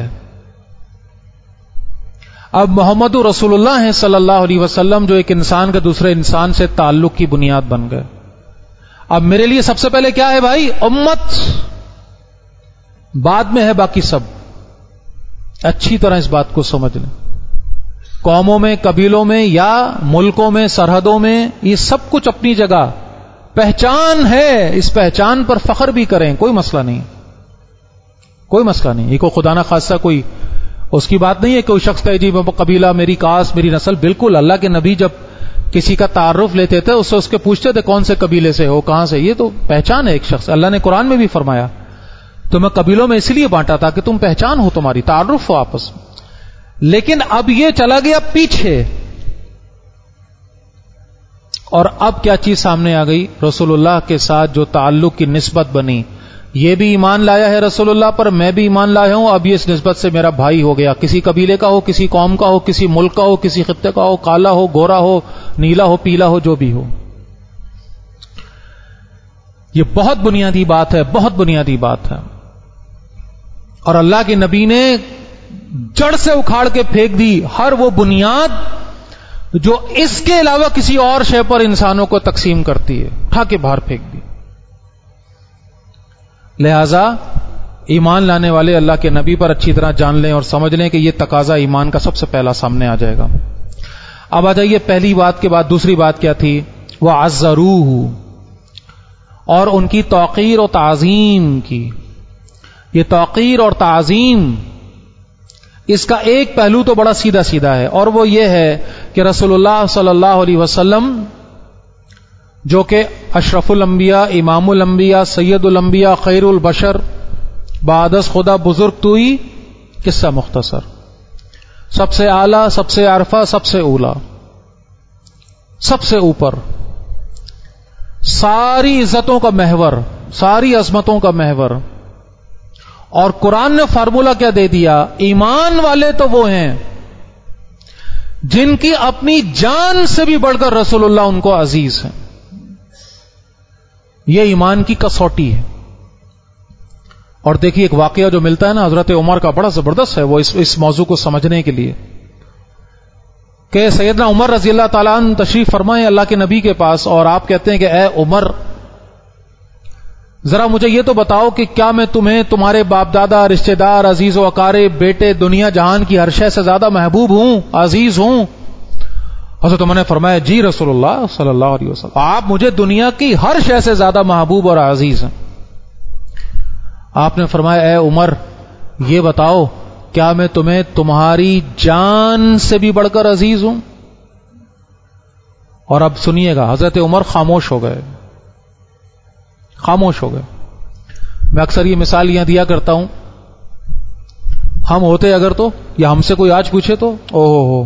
اب محمد رسول اللہ ہیں صلی اللہ علیہ وسلم جو ایک انسان کا دوسرے انسان سے تعلق کی بنیاد بن گئے۔ اب میرے لیے سب سے پہلے کیا ہے بھائی؟ امت، بعد میں ہے باقی سب۔ اچھی طرح اس بات کو سمجھ لیں، قوموں میں، قبیلوں میں یا ملکوں میں، سرحدوں میں، یہ سب کچھ اپنی جگہ، پہچان ہے، اس پہچان پر فخر بھی کریں، کوئی مسئلہ نہیں، کوئی مسئلہ نہیں، یہ کوئی خدا نہ خاصہ کوئی اس کی بات نہیں ہے، کوئی شخص کہے جی قبیلہ، میری کاسٹ، میری نسل، بالکل اللہ کے نبی جب کسی کا تعارف لیتے تھے اس سے اس کے پوچھتے تھے کون سے قبیلے سے ہو، کہاں سے، یہ تو پہچان ہے ایک شخص۔ اللہ نے قرآن میں بھی فرمایا تو میں قبیلوں میں اس لیے بانٹا تھا کہ تم پہچان ہو، تمہاری تعارف ہو آپس میں۔ لیکن اب یہ چلا گیا پیچھے، اور اب کیا چیز سامنے آ گئی؟ رسول اللہ کے ساتھ جو تعلق کی نسبت بنی، یہ بھی ایمان لایا ہے رسول اللہ پر، میں بھی ایمان لایا ہوں، اب یہ اس نسبت سے میرا بھائی ہو گیا، کسی قبیلے کا ہو، کسی قوم کا ہو، کسی ملک کا ہو، کسی خطے کا ہو، کالا ہو، گورا ہو، نیلا ہو، پیلا ہو، جو بھی ہو۔ یہ بہت بنیادی بات ہے، بہت بنیادی بات ہے، اور اللہ کے نبی نے جڑ سے اکھاڑ کے پھینک دی ہر وہ بنیاد جو اس کے علاوہ کسی اور شے پر انسانوں کو تقسیم کرتی ہے، اٹھا کے باہر پھینک دی۔ لہذا ایمان لانے والے اللہ کے نبی پر اچھی طرح جان لیں اور سمجھ لیں کہ یہ تقاضا ایمان کا سب سے پہلا سامنے آ جائے گا۔ اب آ جائیے پہلی بات کے بعد دوسری بات کیا تھی؟ وَعَزَّرُوهُ، اور ان کی توقیر و تعظیم کی۔ یہ توقیر اور تعظیم، اس کا ایک پہلو تو بڑا سیدھا سیدھا ہے، اور وہ یہ ہے کہ رسول اللہ صلی اللہ علیہ وسلم جو کہ اشرف الانبیاء، امام الانبیاء، سید الانبیاء، خیر البشر، بعدس خدا بزرگ تو ہی، قصہ مختصر، سب سے اعلی، سب سے عرفہ، سب سے اولا، سب سے اوپر، ساری عزتوں کا محور، ساری عظمتوں کا محور۔ اور قرآن نے فارمولہ کیا دے دیا؟ ایمان والے تو وہ ہیں جن کی اپنی جان سے بھی بڑھ کر رسول اللہ ان کو عزیز ہیں۔ یہ ایمان کی کسوٹی ہے۔ اور دیکھیے ایک واقعہ جو ملتا ہے نا حضرت عمر کا، بڑا زبردست ہے وہ اس, اس موضوع کو سمجھنے کے لیے، کہ سیدنا عمر رضی اللہ تعالیٰ عنہ تشریف فرمائے اللہ کے نبی کے پاس، اور آپ کہتے ہیں کہ اے عمر، ذرا مجھے یہ تو بتاؤ کہ کیا میں تمہیں تمہارے باپ دادا، رشتہ دار، عزیز و اقارب، بیٹے، دنیا جہان کی ہر شے سے زیادہ محبوب ہوں، عزیز ہوں؟ حضرت عمر نے فرمایا جی رسول اللہ صلی اللہ علیہ وسلم، آپ مجھے دنیا کی ہر شے سے زیادہ محبوب اور عزیز ہیں۔ آپ نے فرمایا اے عمر، یہ بتاؤ کیا میں تمہیں تمہاری جان سے بھی بڑھ کر عزیز ہوں؟ اور اب سنیے گا، حضرت عمر خاموش ہو گئے، خاموش ہو گئے۔ میں اکثر یہ مثال یہاں دیا کرتا ہوں، ہم ہوتے اگر تو، یا ہم سے کوئی آج پوچھے تو، او ہو ہو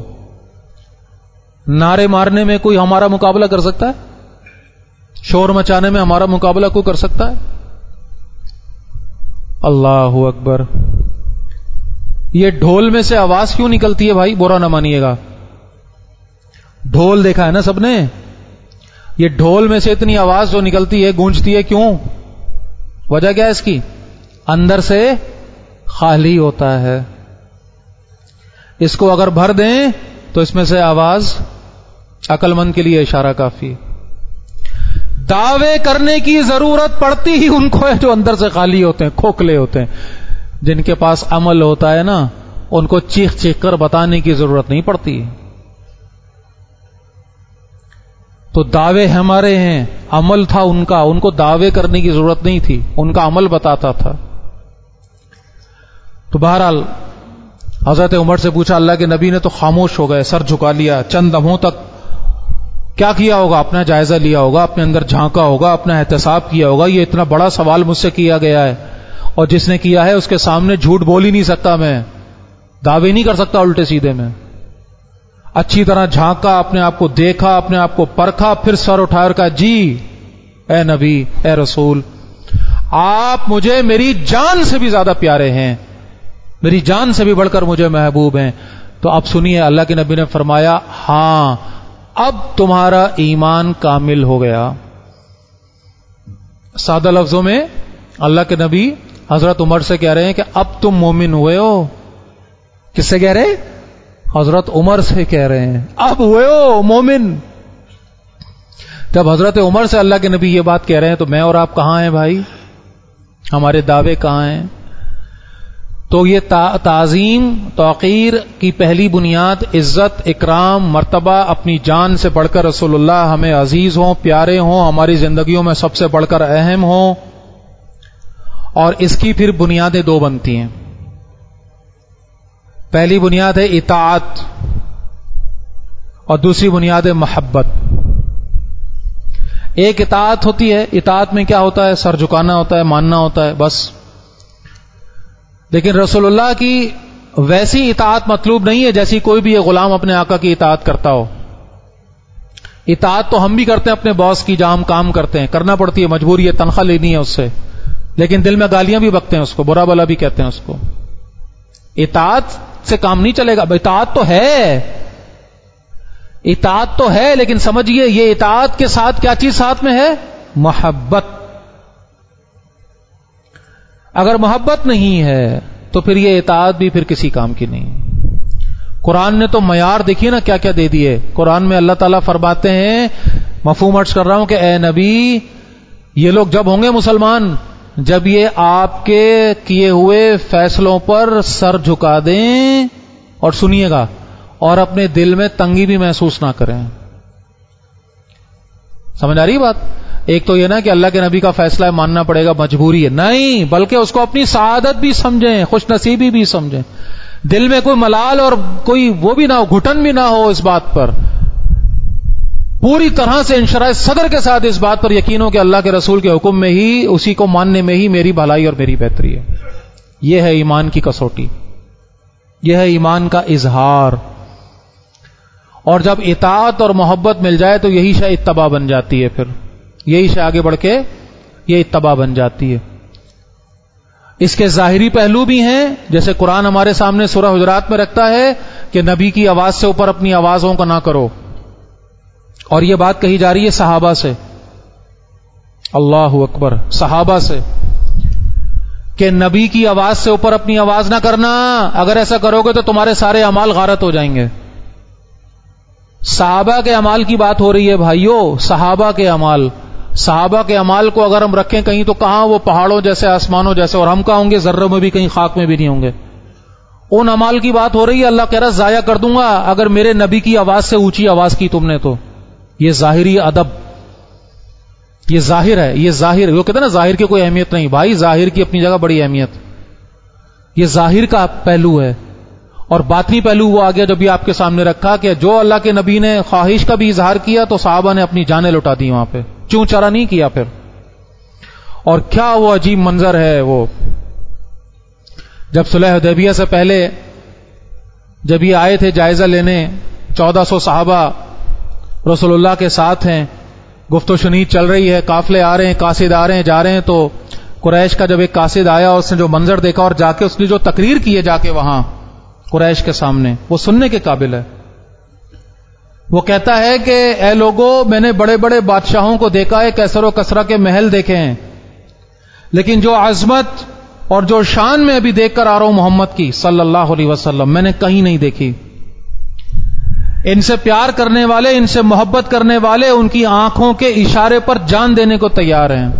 نعرے مارنے میں کوئی ہمارا مقابلہ کر سکتا ہے؟ شور مچانے میں ہمارا مقابلہ کوئی کر سکتا ہے؟ اللہ اکبر۔ یہ ڈھول میں سے آواز کیوں نکلتی ہے بھائی؟ برا نہ مانیے گا، ڈھول دیکھا ہے نا سب نے، یہ ڈھول میں سے اتنی آواز جو نکلتی ہے، گونجتی ہے، کیوں؟ وجہ کیا ہے اس کی؟ اندر سے خالی ہوتا ہے۔ اس کو اگر بھر دیں تو اس میں سے آواز، عقل مند کے لیے اشارہ کافی۔ دعوے کرنے کی ضرورت پڑتی ہی ان کو ہے جو اندر سے خالی ہوتے ہیں، کھوکھلے ہوتے ہیں۔ جن کے پاس عمل ہوتا ہے نا، ان کو چیخ چیخ کر بتانے کی ضرورت نہیں پڑتی۔ تو دعوے ہمارے ہیں، عمل تھا ان کا، ان کو دعوے کرنے کی ضرورت نہیں تھی، ان کا عمل بتاتا تھا۔ تو بہرحال حضرت عمر سے پوچھا، اللہ کے نبی نے تو خاموش ہو گئے، سر جھکا لیا چند لمحوں تک۔ کیا کیا ہوگا؟ اپنا جائزہ لیا ہوگا، اپنے اندر جھانکا ہوگا، اپنا احتساب کیا ہوگا، یہ اتنا بڑا سوال مجھ سے کیا گیا ہے، اور جس نے کیا ہے اس کے سامنے جھوٹ بول ہی نہیں سکتا، میں دعوے نہیں کر سکتا الٹے سیدھے میں۔ اچھی طرح جھانکا، اپنے آپ کو دیکھا، اپنے آپ کو پرکھا، پھر سر اٹھا کر کہا جی اے نبی، اے رسول، آپ مجھے میری جان سے بھی زیادہ پیارے ہیں، میری جان سے بھی بڑھ کر مجھے محبوب ہیں۔ تو اب سنیے، اللہ کے نبی نے فرمایا ہاں اب تمہارا ایمان کامل ہو گیا۔ سادہ لفظوں میں اللہ کے نبی حضرت عمر سے کہہ رہے ہیں کہ اب تم مومن ہوئے ہو. کس سے کہہ رہے؟ حضرت عمر سے کہہ رہے ہیں اب ہوئے ہو مومن. جب حضرت عمر سے اللہ کے نبی یہ بات کہہ رہے ہیں تو میں اور آپ کہاں ہیں بھائی؟ ہمارے دعوے کہاں ہیں؟ تو یہ تعظیم توقیر کی پہلی بنیاد عزت اکرام مرتبہ اپنی جان سے بڑھ کر رسول اللہ ہمیں عزیز ہوں پیارے ہوں ہماری زندگیوں میں سب سے بڑھ کر اہم ہوں. اور اس کی پھر بنیادیں دو بنتی ہیں. پہلی بنیاد ہے اطاعت اور دوسری بنیاد ہے محبت. ایک اطاعت ہوتی ہے، اطاعت میں کیا ہوتا ہے؟ سر جھکانا ہوتا ہے، ماننا ہوتا ہے بس. لیکن رسول اللہ کی ویسی اطاعت مطلوب نہیں ہے جیسی کوئی بھی غلام اپنے آقا کی اطاعت کرتا ہو. اطاعت تو ہم بھی کرتے ہیں اپنے باس کی، جہاں ہم کام کرتے ہیں کرنا پڑتی ہے، مجبوری ہے، تنخواہ لینی ہے اس سے، لیکن دل میں گالیاں بھی بکتے ہیں اس کو، برا بلا بھی کہتے ہیں اس کو. اطاعت سے کام نہیں چلے گا. اطاعت تو ہے، اطاعت تو ہے، لیکن سمجھیے یہ اطاعت کے ساتھ کیا چیز ساتھ میں ہے؟ محبت. اگر محبت نہیں ہے تو پھر یہ اطاعت بھی پھر کسی کام کی نہیں. قرآن نے تو معیار دیکھیے نا کیا کیا دے دیے. قرآن میں اللہ تعالیٰ فرماتے ہیں، مفہوم عرض کر رہا ہوں کہ اے نبی یہ لوگ جب ہوں گے مسلمان جب یہ آپ کے کیے ہوئے فیصلوں پر سر جھکا دیں اور سنیے گا اور اپنے دل میں تنگی بھی محسوس نہ کریں. سمجھ آ رہی بات؟ ایک تو یہ نا کہ اللہ کے نبی کا فیصلہ ہے ماننا پڑے گا مجبوری ہے، نہیں بلکہ اس کو اپنی سعادت بھی سمجھیں، خوش نصیبی بھی سمجھیں. دل میں کوئی ملال اور کوئی وہ بھی نہ ہو، گھٹن بھی نہ ہو اس بات پر. پوری طرح سے انشراح صدر کے ساتھ اس بات پر یقین ہو کہ اللہ کے رسول کے حکم میں ہی، اسی کو ماننے میں ہی میری بھلائی اور میری بہتری ہے. یہ ہے ایمان کی کسوٹی، یہ ہے ایمان کا اظہار. اور جب اطاعت اور محبت مل جائے تو یہی شے اتباع بن جاتی ہے. پھر یہی شے آگے بڑھ کے یہ اتباع بن جاتی ہے. اس کے ظاہری پہلو بھی ہیں، جیسے قرآن ہمارے سامنے سورہ حجرات میں رکھتا ہے کہ نبی کی آواز سے اوپر اپنی آوازوں کو نہ کرو. اور یہ بات کہی جا رہی ہے صحابہ سے، اللہ اکبر، صحابہ سے، کہ نبی کی آواز سے اوپر اپنی آواز نہ کرنا. اگر ایسا کرو گے تو تمہارے سارے اعمال غارت ہو جائیں گے. صحابہ کے اعمال کی بات ہو رہی ہے بھائیوں، صحابہ کے اعمال. صحابہ کے اعمال کو اگر ہم رکھیں کہیں تو کہاں وہ پہاڑوں جیسے، آسمانوں جیسے، اور ہم کہاں ہوں گے؟ ذروں میں بھی، کہیں خاک میں بھی نہیں ہوں گے. ان اعمال کی بات ہو رہی ہے. اللہ کہہ رہا ضائع کر دوں گا اگر میرے نبی کی آواز سے اونچی آواز کی تم نے تو. یہ ظاہری ادب، یہ ظاہر ہے، یہ ظاہر. وہ کہتے ہیں نا ظاہر کی کوئی اہمیت نہیں. بھائی ظاہر کی اپنی جگہ بڑی اہمیت. یہ ظاہر کا پہلو ہے. اور باطنی پہلو وہ آ گیا جب یہ آپ کے سامنے رکھا کہ جو اللہ کے نبی نے خواہش کا بھی اظہار کیا تو صحابہ نے اپنی جانیں لٹا دی وہاں پہ، چوں چرا نہیں کیا. پھر اور کیا وہ عجیب منظر ہے وہ جب صلح حدیبیہ سے پہلے جب یہ آئے تھے جائزہ لینے، چودہ سو صحابہ رسول اللہ کے ساتھ ہیں، گفت و شنید چل رہی ہے، قافلے آ رہے ہیں، قاصد آ رہے ہیں، جا رہے ہیں. تو قریش کا جب ایک قاصد آیا، اس نے جو منظر دیکھا اور جا کے اس نے جو تقریر کی ہے جا کے وہاں قریش کے سامنے، وہ سننے کے قابل ہے. وہ کہتا ہے کہ اے لوگو، میں نے بڑے بڑے بادشاہوں کو دیکھا ہے، کیسر و کسرا کے محل دیکھے ہیں، لیکن جو عظمت اور جو شان میں ابھی دیکھ کر آ رہا ہوں محمد کی صلی اللہ علیہ وسلم، میں نے کہیں نہیں دیکھی. ان سے پیار کرنے والے، ان سے محبت کرنے والے ان کی آنکھوں کے اشارے پر جان دینے کو تیار ہیں.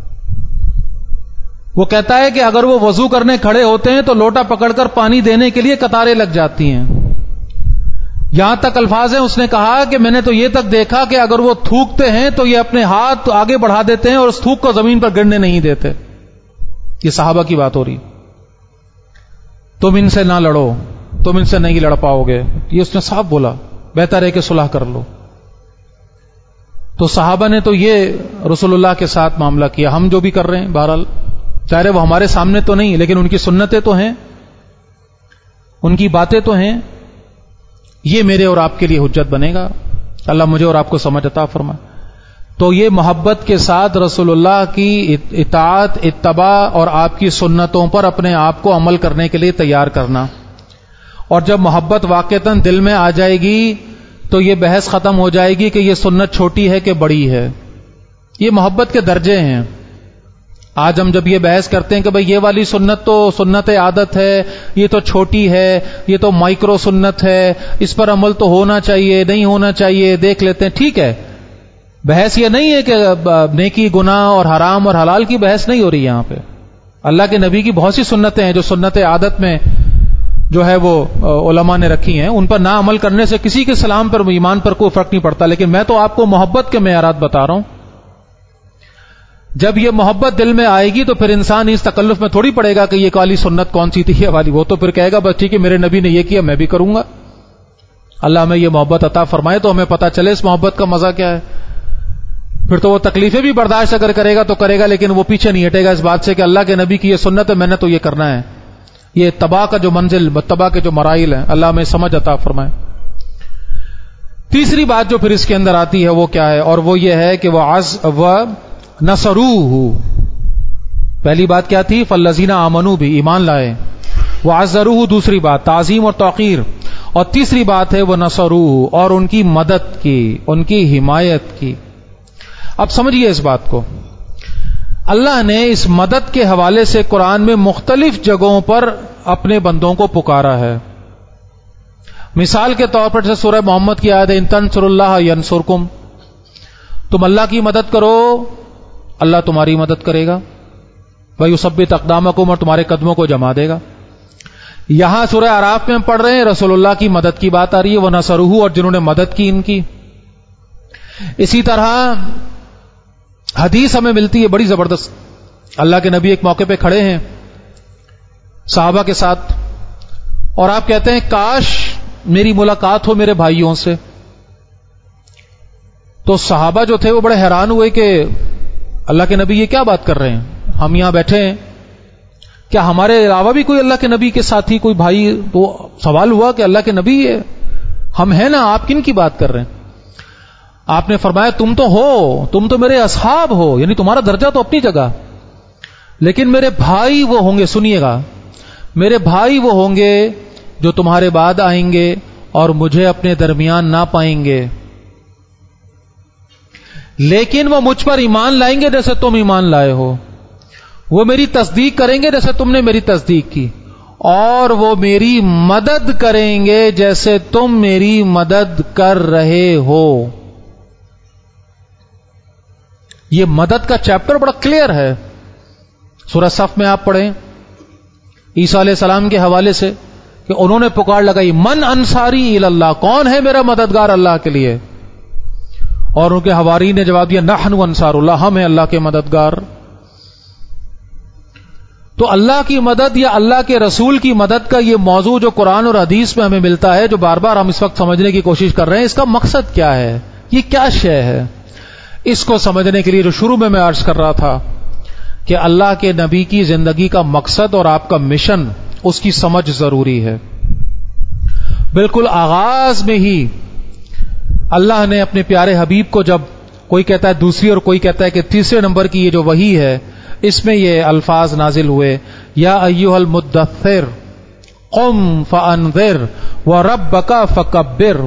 وہ کہتا ہے کہ اگر وہ وضو کرنے کھڑے ہوتے ہیں تو لوٹا پکڑ کر پانی دینے کے لیے قطاریں لگ جاتی ہیں. یہاں تک الفاظ ہیں، اس نے کہا کہ میں نے تو یہ تک دیکھا کہ اگر وہ تھوکتے ہیں تو یہ اپنے ہاتھ آگے بڑھا دیتے ہیں اور اس تھوک کو زمین پر گرنے نہیں دیتے. یہ صحابہ کی بات ہو رہی. تم ان سے نہ لڑو، تم ان سے نہیں لڑ پاؤ گے، یہ اس نے صاف بولا. بہتر ہے کہ صلح کر لو. تو صحابہ نے تو یہ رسول اللہ کے ساتھ معاملہ کیا. ہم جو بھی کر رہے ہیں بہرحال، چاہے وہ ہمارے سامنے تو نہیں لیکن ان کی سنتیں تو ہیں، ان کی باتیں تو ہیں. یہ میرے اور آپ کے لیے حجت بنے گا. اللہ مجھے اور آپ کو سمجھ عطا فرمائے. تو یہ محبت کے ساتھ رسول اللہ کی اطاعت، اتباع اور آپ کی سنتوں پر اپنے آپ کو عمل کرنے کے لیے تیار کرنا. اور جب محبت واقعتاً دل میں آ جائے گی تو یہ بحث ختم ہو جائے گی کہ یہ سنت چھوٹی ہے کہ بڑی ہے. یہ محبت کے درجے ہیں. آج ہم جب یہ بحث کرتے ہیں کہ بھئی یہ والی سنت تو سنت عادت ہے، یہ تو چھوٹی ہے، یہ تو مائکرو سنت ہے، اس پر عمل تو ہونا چاہیے نہیں ہونا چاہیے، دیکھ لیتے ہیں، ٹھیک ہے. بحث یہ نہیں ہے کہ نیکی گناہ اور حرام اور حلال کی بحث نہیں ہو رہی یہاں پہ. اللہ کے نبی کی بہت سی سنتیں ہیں جو سنت عادت میں جو ہے وہ علماء نے رکھی ہیں، ان پر نہ عمل کرنے سے کسی کے اسلام پر ایمان پر کوئی فرق نہیں پڑتا. لیکن میں تو آپ کو محبت کے معیارات بتا رہا ہوں. جب یہ محبت دل میں آئے گی تو پھر انسان اس تکلف میں تھوڑی پڑے گا کہ یہ والی سنت کون سی تھی یہ والی، وہ تو پھر کہے گا بس ٹھیک ہے میرے نبی نے یہ کیا میں بھی کروں گا. اللہ ہمیں یہ محبت عطا فرمائے تو ہمیں پتہ چلے اس محبت کا مزہ کیا ہے. پھر تو وہ تکلیفیں بھی برداشت اگر کرے گا تو کرے گا، لیکن وہ پیچھے نہیں ہٹے گا اس بات سے کہ اللہ کے نبی کی یہ سنت ہے میں نے تو یہ کرنا ہے. یہ اتباع کا جو منزل اتباع کے جو مراحل ہیں اللہ ہمیں سمجھ عطا فرمائے. تیسری بات جو پھر اس کے اندر آتی ہے وہ کیا ہے، اور وہ یہ ہے کہ وہ عز و نصروہ. پہلی بات کیا تھی؟ فالذین آمنوا بھی ایمان لائے، وعزروہ دوسری بات تعظیم اور توقیر، اور تیسری بات ہے وہ نصروہ اور ان کی مدد کی، ان کی حمایت کی. اب سمجھیے اس بات کو، اللہ نے اس مدد کے حوالے سے قرآن میں مختلف جگہوں پر اپنے بندوں کو پکارا ہے. مثال کے طور پر جیسے سورہ محمد کی آیت ہے ان تنصروا اللہ ینصرکم، تم اللہ کی مدد کرو اللہ تمہاری مدد کرے گا. وَيُثَبِّتْ أَقْدَامَكُمْ اور تمہارے قدموں کو جما دے گا. یہاں سورہ اعراف میں ہم پڑھ رہے ہیں رسول اللہ کی مدد کی بات آ رہی ہے، وَنَصَرُوهُ اور جنہوں نے مدد کی ان کی. اسی طرح حدیث ہمیں ملتی ہے بڑی زبردست. اللہ کے نبی ایک موقع پہ کھڑے ہیں صحابہ کے ساتھ اور آپ کہتے ہیں کاش میری ملاقات ہو میرے بھائیوں سے. تو صحابہ جو تھے وہ بڑے حیران ہوئے کہ اللہ کے نبی یہ کیا بات کر رہے ہیں، ہم یہاں بیٹھے ہیں، کیا ہمارے علاوہ بھی کوئی اللہ کے نبی کے ساتھی کوئی بھائی؟ تو سوال ہوا کہ اللہ کے نبی ہم ہیں نا، آپ کن کی بات کر رہے ہیں؟ آپ نے فرمایا تم تو ہو، تم تو میرے اصحاب ہو، یعنی تمہارا درجہ تو اپنی جگہ، لیکن میرے بھائی وہ ہوں گے، سنیے گا، میرے بھائی وہ ہوں گے جو تمہارے بعد آئیں گے اور مجھے اپنے درمیان نہ پائیں گے، لیکن وہ مجھ پر ایمان لائیں گے جیسے تم ایمان لائے ہو، وہ میری تصدیق کریں گے جیسے تم نے میری تصدیق کی، اور وہ میری مدد کریں گے جیسے تم میری مدد کر رہے ہو. یہ مدد کا چیپٹر بڑا کلیئر ہے. سورہ صف میں آپ پڑھیں عیسیٰ علیہ السلام کے حوالے سے کہ انہوں نے پکار لگائی من انصاری الی اللہ، کون ہے میرا مددگار اللہ کے لیے؟ اور ان کے حواری نے جواب دیا نحن انصار اللہ، ہم ہیں اللہ کے مددگار. تو اللہ کی مدد یا اللہ کے رسول کی مدد کا یہ موضوع جو قرآن اور حدیث میں ہمیں ملتا ہے، جو بار بار ہم اس وقت سمجھنے کی کوشش کر رہے ہیں، اس کا مقصد کیا ہے، یہ کیا شے ہے؟ اس کو سمجھنے کے لیے جو شروع میں میں عرض کر رہا تھا کہ اللہ کے نبی کی زندگی کا مقصد اور آپ کا مشن، اس کی سمجھ ضروری ہے. بالکل آغاز میں ہی اللہ نے اپنے پیارے حبیب کو، جب کوئی کہتا ہے دوسری اور کوئی کہتا ہے کہ تیسرے نمبر کی یہ جو وحی ہے، اس میں یہ الفاظ نازل ہوئے یا ایھا المدثر قم فانذر وربک فکبر.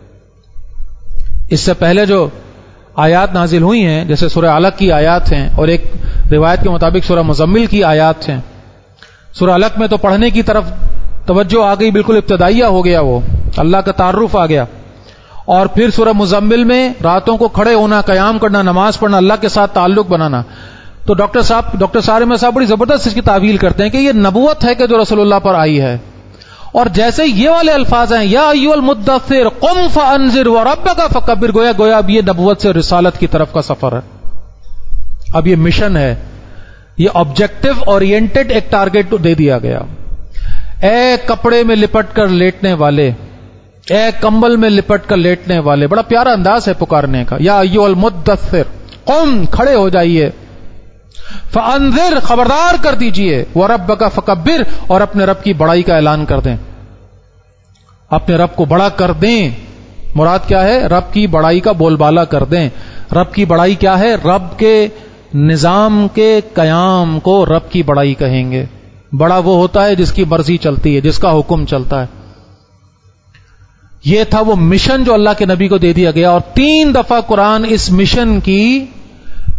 اس سے پہلے جو آیات نازل ہوئی ہیں جیسے سورہ علق کی آیات ہیں، اور ایک روایت کے مطابق سورہ مزمل کی آیات ہیں. سورہ علق میں تو پڑھنے کی طرف توجہ آ گئی، بالکل ابتدائیہ ہو گیا، وہ اللہ کا تعارف آ گیا. اور پھر سورہ مزمل میں راتوں کو کھڑے ہونا، قیام کرنا، نماز پڑھنا، اللہ کے ساتھ تعلق بنانا. تو ڈاکٹر صاحب ڈاکٹر سارم صاحب بڑی زبردست اس کی تعویل کرتے ہیں کہ یہ نبوت ہے کہ جو رسول اللہ پر آئی ہے. اور جیسے یہ والے الفاظ ہیں یا ایھا المدثر قم فانذر وربک فکبر، گویا گویا اب یہ نبوت سے رسالت کی طرف کا سفر ہے، اب یہ مشن ہے، یہ آبجیکٹو اورینٹڈ ایک ٹارگٹ دے دیا گیا. اے کپڑے میں لپٹ کر لیٹنے والے، اے کمبل میں لپٹ کر لیٹنے والے، بڑا پیارا انداز ہے پکارنے کا. یا ایھا المدثر قم، کھڑے ہو جائیے، فانذر، خبردار کر دیجئے، وربک فکبر، اور اپنے رب کی بڑائی کا اعلان کر دیں، اپنے رب کو بڑا کر دیں. مراد کیا ہے؟ رب کی بڑائی کا بول بالا کر دیں. رب کی بڑائی کیا ہے؟ رب کے نظام کے قیام کو رب کی بڑائی کہیں گے. بڑا وہ ہوتا ہے جس کی مرضی چلتی ہے، جس کا حکم چلتا ہے. یہ تھا وہ مشن جو اللہ کے نبی کو دے دیا گیا، اور تین دفعہ قرآن اس مشن کی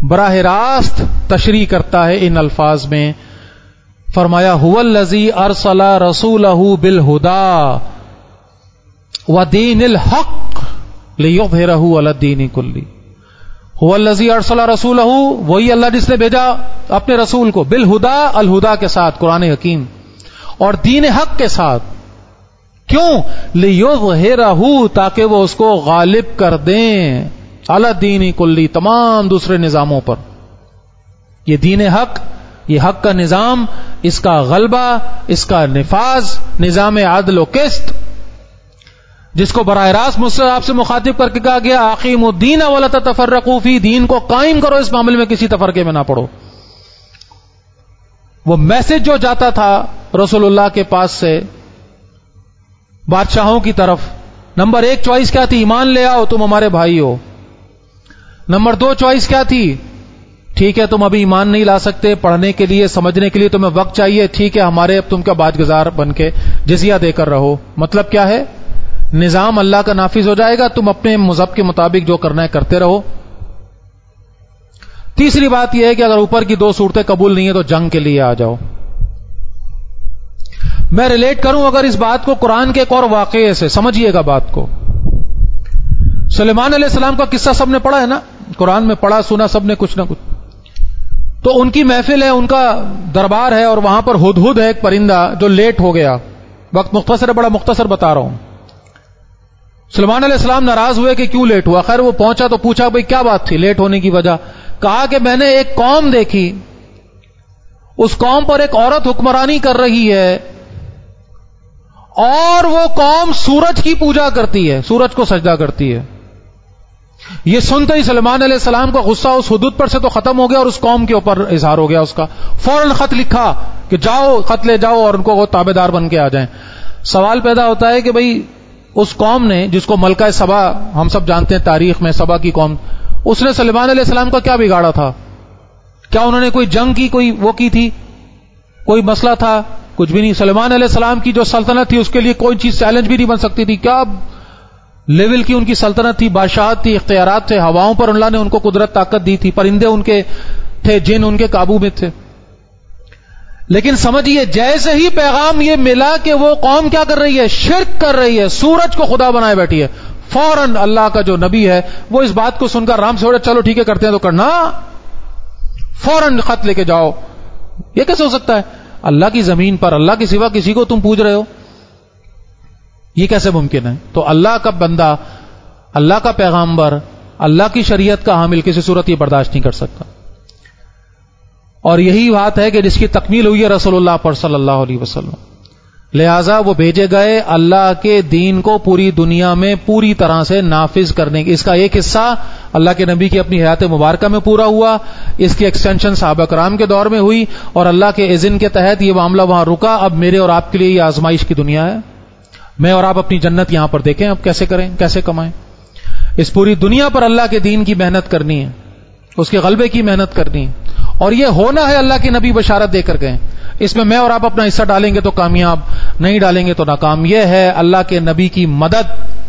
براہ راست تشریح کرتا ہے ان الفاظ میں. فرمایا هو الذی ارسل رسولہ بالہدی ودین الحق لیظہرہ علی الدین کلہ. هو الذی ارسل رسولہ، وہی اللہ جس نے بھیجا اپنے رسول کو، بالہدی، الہدی کے ساتھ قرآن حکیم، اور دین حق کے ساتھ. کیوں؟ لیظہرہ، تاکہ وہ اس کو غالب کر دیں، علی الدین کلی، تمام دوسرے نظاموں پر. یہ دین حق، یہ حق کا نظام، اس کا غلبہ، اس کا نفاذ، نظام عدل و قسط، جس کو براہ راست مجھ سے آپ سے مخاطب کر کے کہا گیا اقیموا الدین ولا تتفرقوا فی، دین کو قائم کرو، اس معاملے میں کسی تفرقے میں نہ پڑو. وہ میسج جو جاتا تھا رسول اللہ کے پاس سے بادشاہوں کی طرف، نمبر ایک چوائس کیا تھی؟ ایمان لے آؤ، تم ہمارے بھائی ہو. نمبر دو چوائس کیا تھی؟ ٹھیک ہے تم ابھی ایمان نہیں لا سکتے، پڑھنے کے لیے سمجھنے کے لیے تمہیں وقت چاہیے، ٹھیک ہے ہمارے اب تم کا باج گزار بن کے جزیہ دے کر رہو. مطلب کیا ہے؟ نظام اللہ کا نافذ ہو جائے گا، تم اپنے مذہب کے مطابق جو کرنا ہے کرتے رہو. تیسری بات یہ ہے کہ اگر اوپر کی دو صورتیں قبول نہیں ہے تو جنگ کے لیے آ جاؤ. میں ریلیٹ کروں اگر اس بات کو قرآن کے ایک اور واقعے سے، سمجھیے گا بات کو. سلیمان علیہ السلام کا قصہ سب نے پڑھا ہے نا، قرآن میں پڑھا سنا سب نے کچھ نہ کچھ. تو ان کی محفل ہے، ان کا دربار ہے، اور وہاں پر ہدہد ہے ایک پرندہ جو لیٹ ہو گیا. وقت مختصر ہے، بڑا مختصر بتا رہا ہوں. سلیمان علیہ السلام ناراض ہوئے کہ کیوں لیٹ ہوا. خیر وہ پہنچا تو پوچھا بھئی کیا بات تھی لیٹ ہونے کی وجہ؟ کہا کہ میں نے ایک قوم دیکھی، اس قوم پر ایک عورت حکمرانی کر رہی ہے، اور وہ قوم سورج کی پوجا کرتی ہے، سورج کو سجدہ کرتی ہے. یہ سنتے ہی سلیمان علیہ السلام کا غصہ اس حدود پر سے تو ختم ہو گیا، اور اس قوم کے اوپر اظہار ہو گیا اس کا. فوراً خط لکھا کہ جاؤ، خط لے جاؤ اور ان کو وہ تابع دار بن کے آ جائیں. سوال پیدا ہوتا ہے کہ بھئی اس قوم نے، جس کو ملکہ سبا ہم سب جانتے ہیں تاریخ میں، سبا کی قوم، اس نے سلیمان علیہ السلام کا کیا بگاڑا تھا؟ کیا انہوں نے کوئی جنگ کی، کوئی وہ کی تھی، کوئی مسئلہ تھا؟ کچھ بھی نہیں. سلیمان علیہ السلام کی جو سلطنت تھی اس کے لیے کوئی چیز چیلنج بھی نہیں بن سکتی تھی. کیا لیول کی ان کی سلطنت تھی، بادشاہت تھی، اختیارات تھے، ہواؤں پر اللہ نے ان کو قدرت طاقت دی تھی، پرندے ان کے تھے، جن ان کے قابو میں تھے. لیکن سمجھیے جیسے ہی پیغام یہ ملا کہ وہ قوم کیا کر رہی ہے، شرک کر رہی ہے، سورج کو خدا بنائے بیٹھی ہے، فوراً اللہ کا جو نبی ہے وہ اس بات کو سن کر رام سے ہو رہا، چلو ٹھیک ہے کرتے ہیں تو کرنا، فوراً خط لے کے جاؤ. یہ کیسے ہو سکتا ہے؟ اللہ کی زمین پر اللہ کے سوا کسی کو تم پوج رہے ہو، یہ کیسے ممکن ہے؟ تو اللہ کا بندہ، اللہ کا پیغامبر، اللہ کی شریعت کا حامل کسی صورت یہ برداشت نہیں کر سکتا. اور یہی بات ہے کہ جس کی تکمیل ہوئی ہے رسول اللہ پر صلی اللہ علیہ وسلم. لہذا وہ بھیجے گئے اللہ کے دین کو پوری دنیا میں پوری طرح سے نافذ کرنے کی. اس کا ایک حصہ اللہ کے نبی کی اپنی حیات مبارکہ میں پورا ہوا، اس کی ایکسٹینشن صحابہ کرام کے دور میں ہوئی، اور اللہ کے اذن کے تحت یہ معاملہ وہاں رکا. اب میرے اور آپ کے لیے یہ آزمائش کی دنیا ہے. میں اور آپ اپنی جنت یہاں پر دیکھیں اب کیسے کریں، کیسے کمائیں. اس پوری دنیا پر اللہ کے دین کی محنت کرنی ہے، اس کے غلبے کی محنت کرنی ہے، اور یہ ہونا ہے. اللہ کے نبی بشارت دے کر گئے. اس میں میں اور آپ اپنا حصہ ڈالیں گے تو کامیاب، نہیں ڈالیں گے تو ناکام. یہ ہے اللہ کے نبی کی مدد،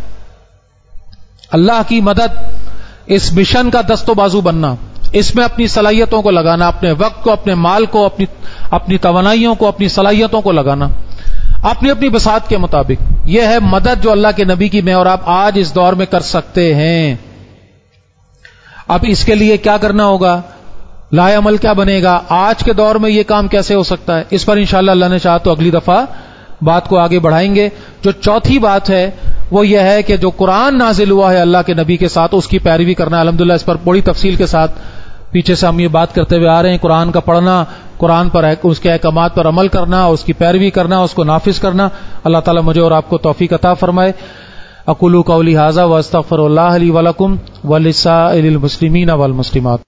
اللہ کی مدد، اس مشن کا دست و بازو بننا، اس میں اپنی صلاحیتوں کو لگانا، اپنے وقت کو، اپنے مال کو، اپنی اپنی توانائیوں کو، اپنی صلاحیتوں کو لگانا اپنی اپنی بساط کے مطابق. یہ ہے مدد جو اللہ کے نبی کی میں اور آپ آج اس دور میں کر سکتے ہیں. اب اس کے لیے کیا کرنا ہوگا، لائے عمل کیا بنے گا، آج کے دور میں یہ کام کیسے ہو سکتا ہے، اس پر انشاءاللہ اللہ نے چاہا تو اگلی دفعہ بات کو آگے بڑھائیں گے. جو چوتھی بات ہے وہ یہ ہے کہ جو قرآن نازل ہوا ہے اللہ کے نبی کے ساتھ، اس کی پیروی کرنا. الحمدللہ اس پر بڑی تفصیل کے ساتھ پیچھے سے ہم یہ بات کرتے ہوئے آ رہے ہیں. قرآن کا پڑھنا، قرآن پر اس کے احکامات پر عمل کرنا، اس کی پیروی کرنا، اس کو نافذ کرنا. اللہ تعالیٰ مجھے اور آپ کو توفیق عطا فرمائے. اقول قولی ھذا واستغفر اللہ لی ولکم ولسائر المسلمین والمسلمات.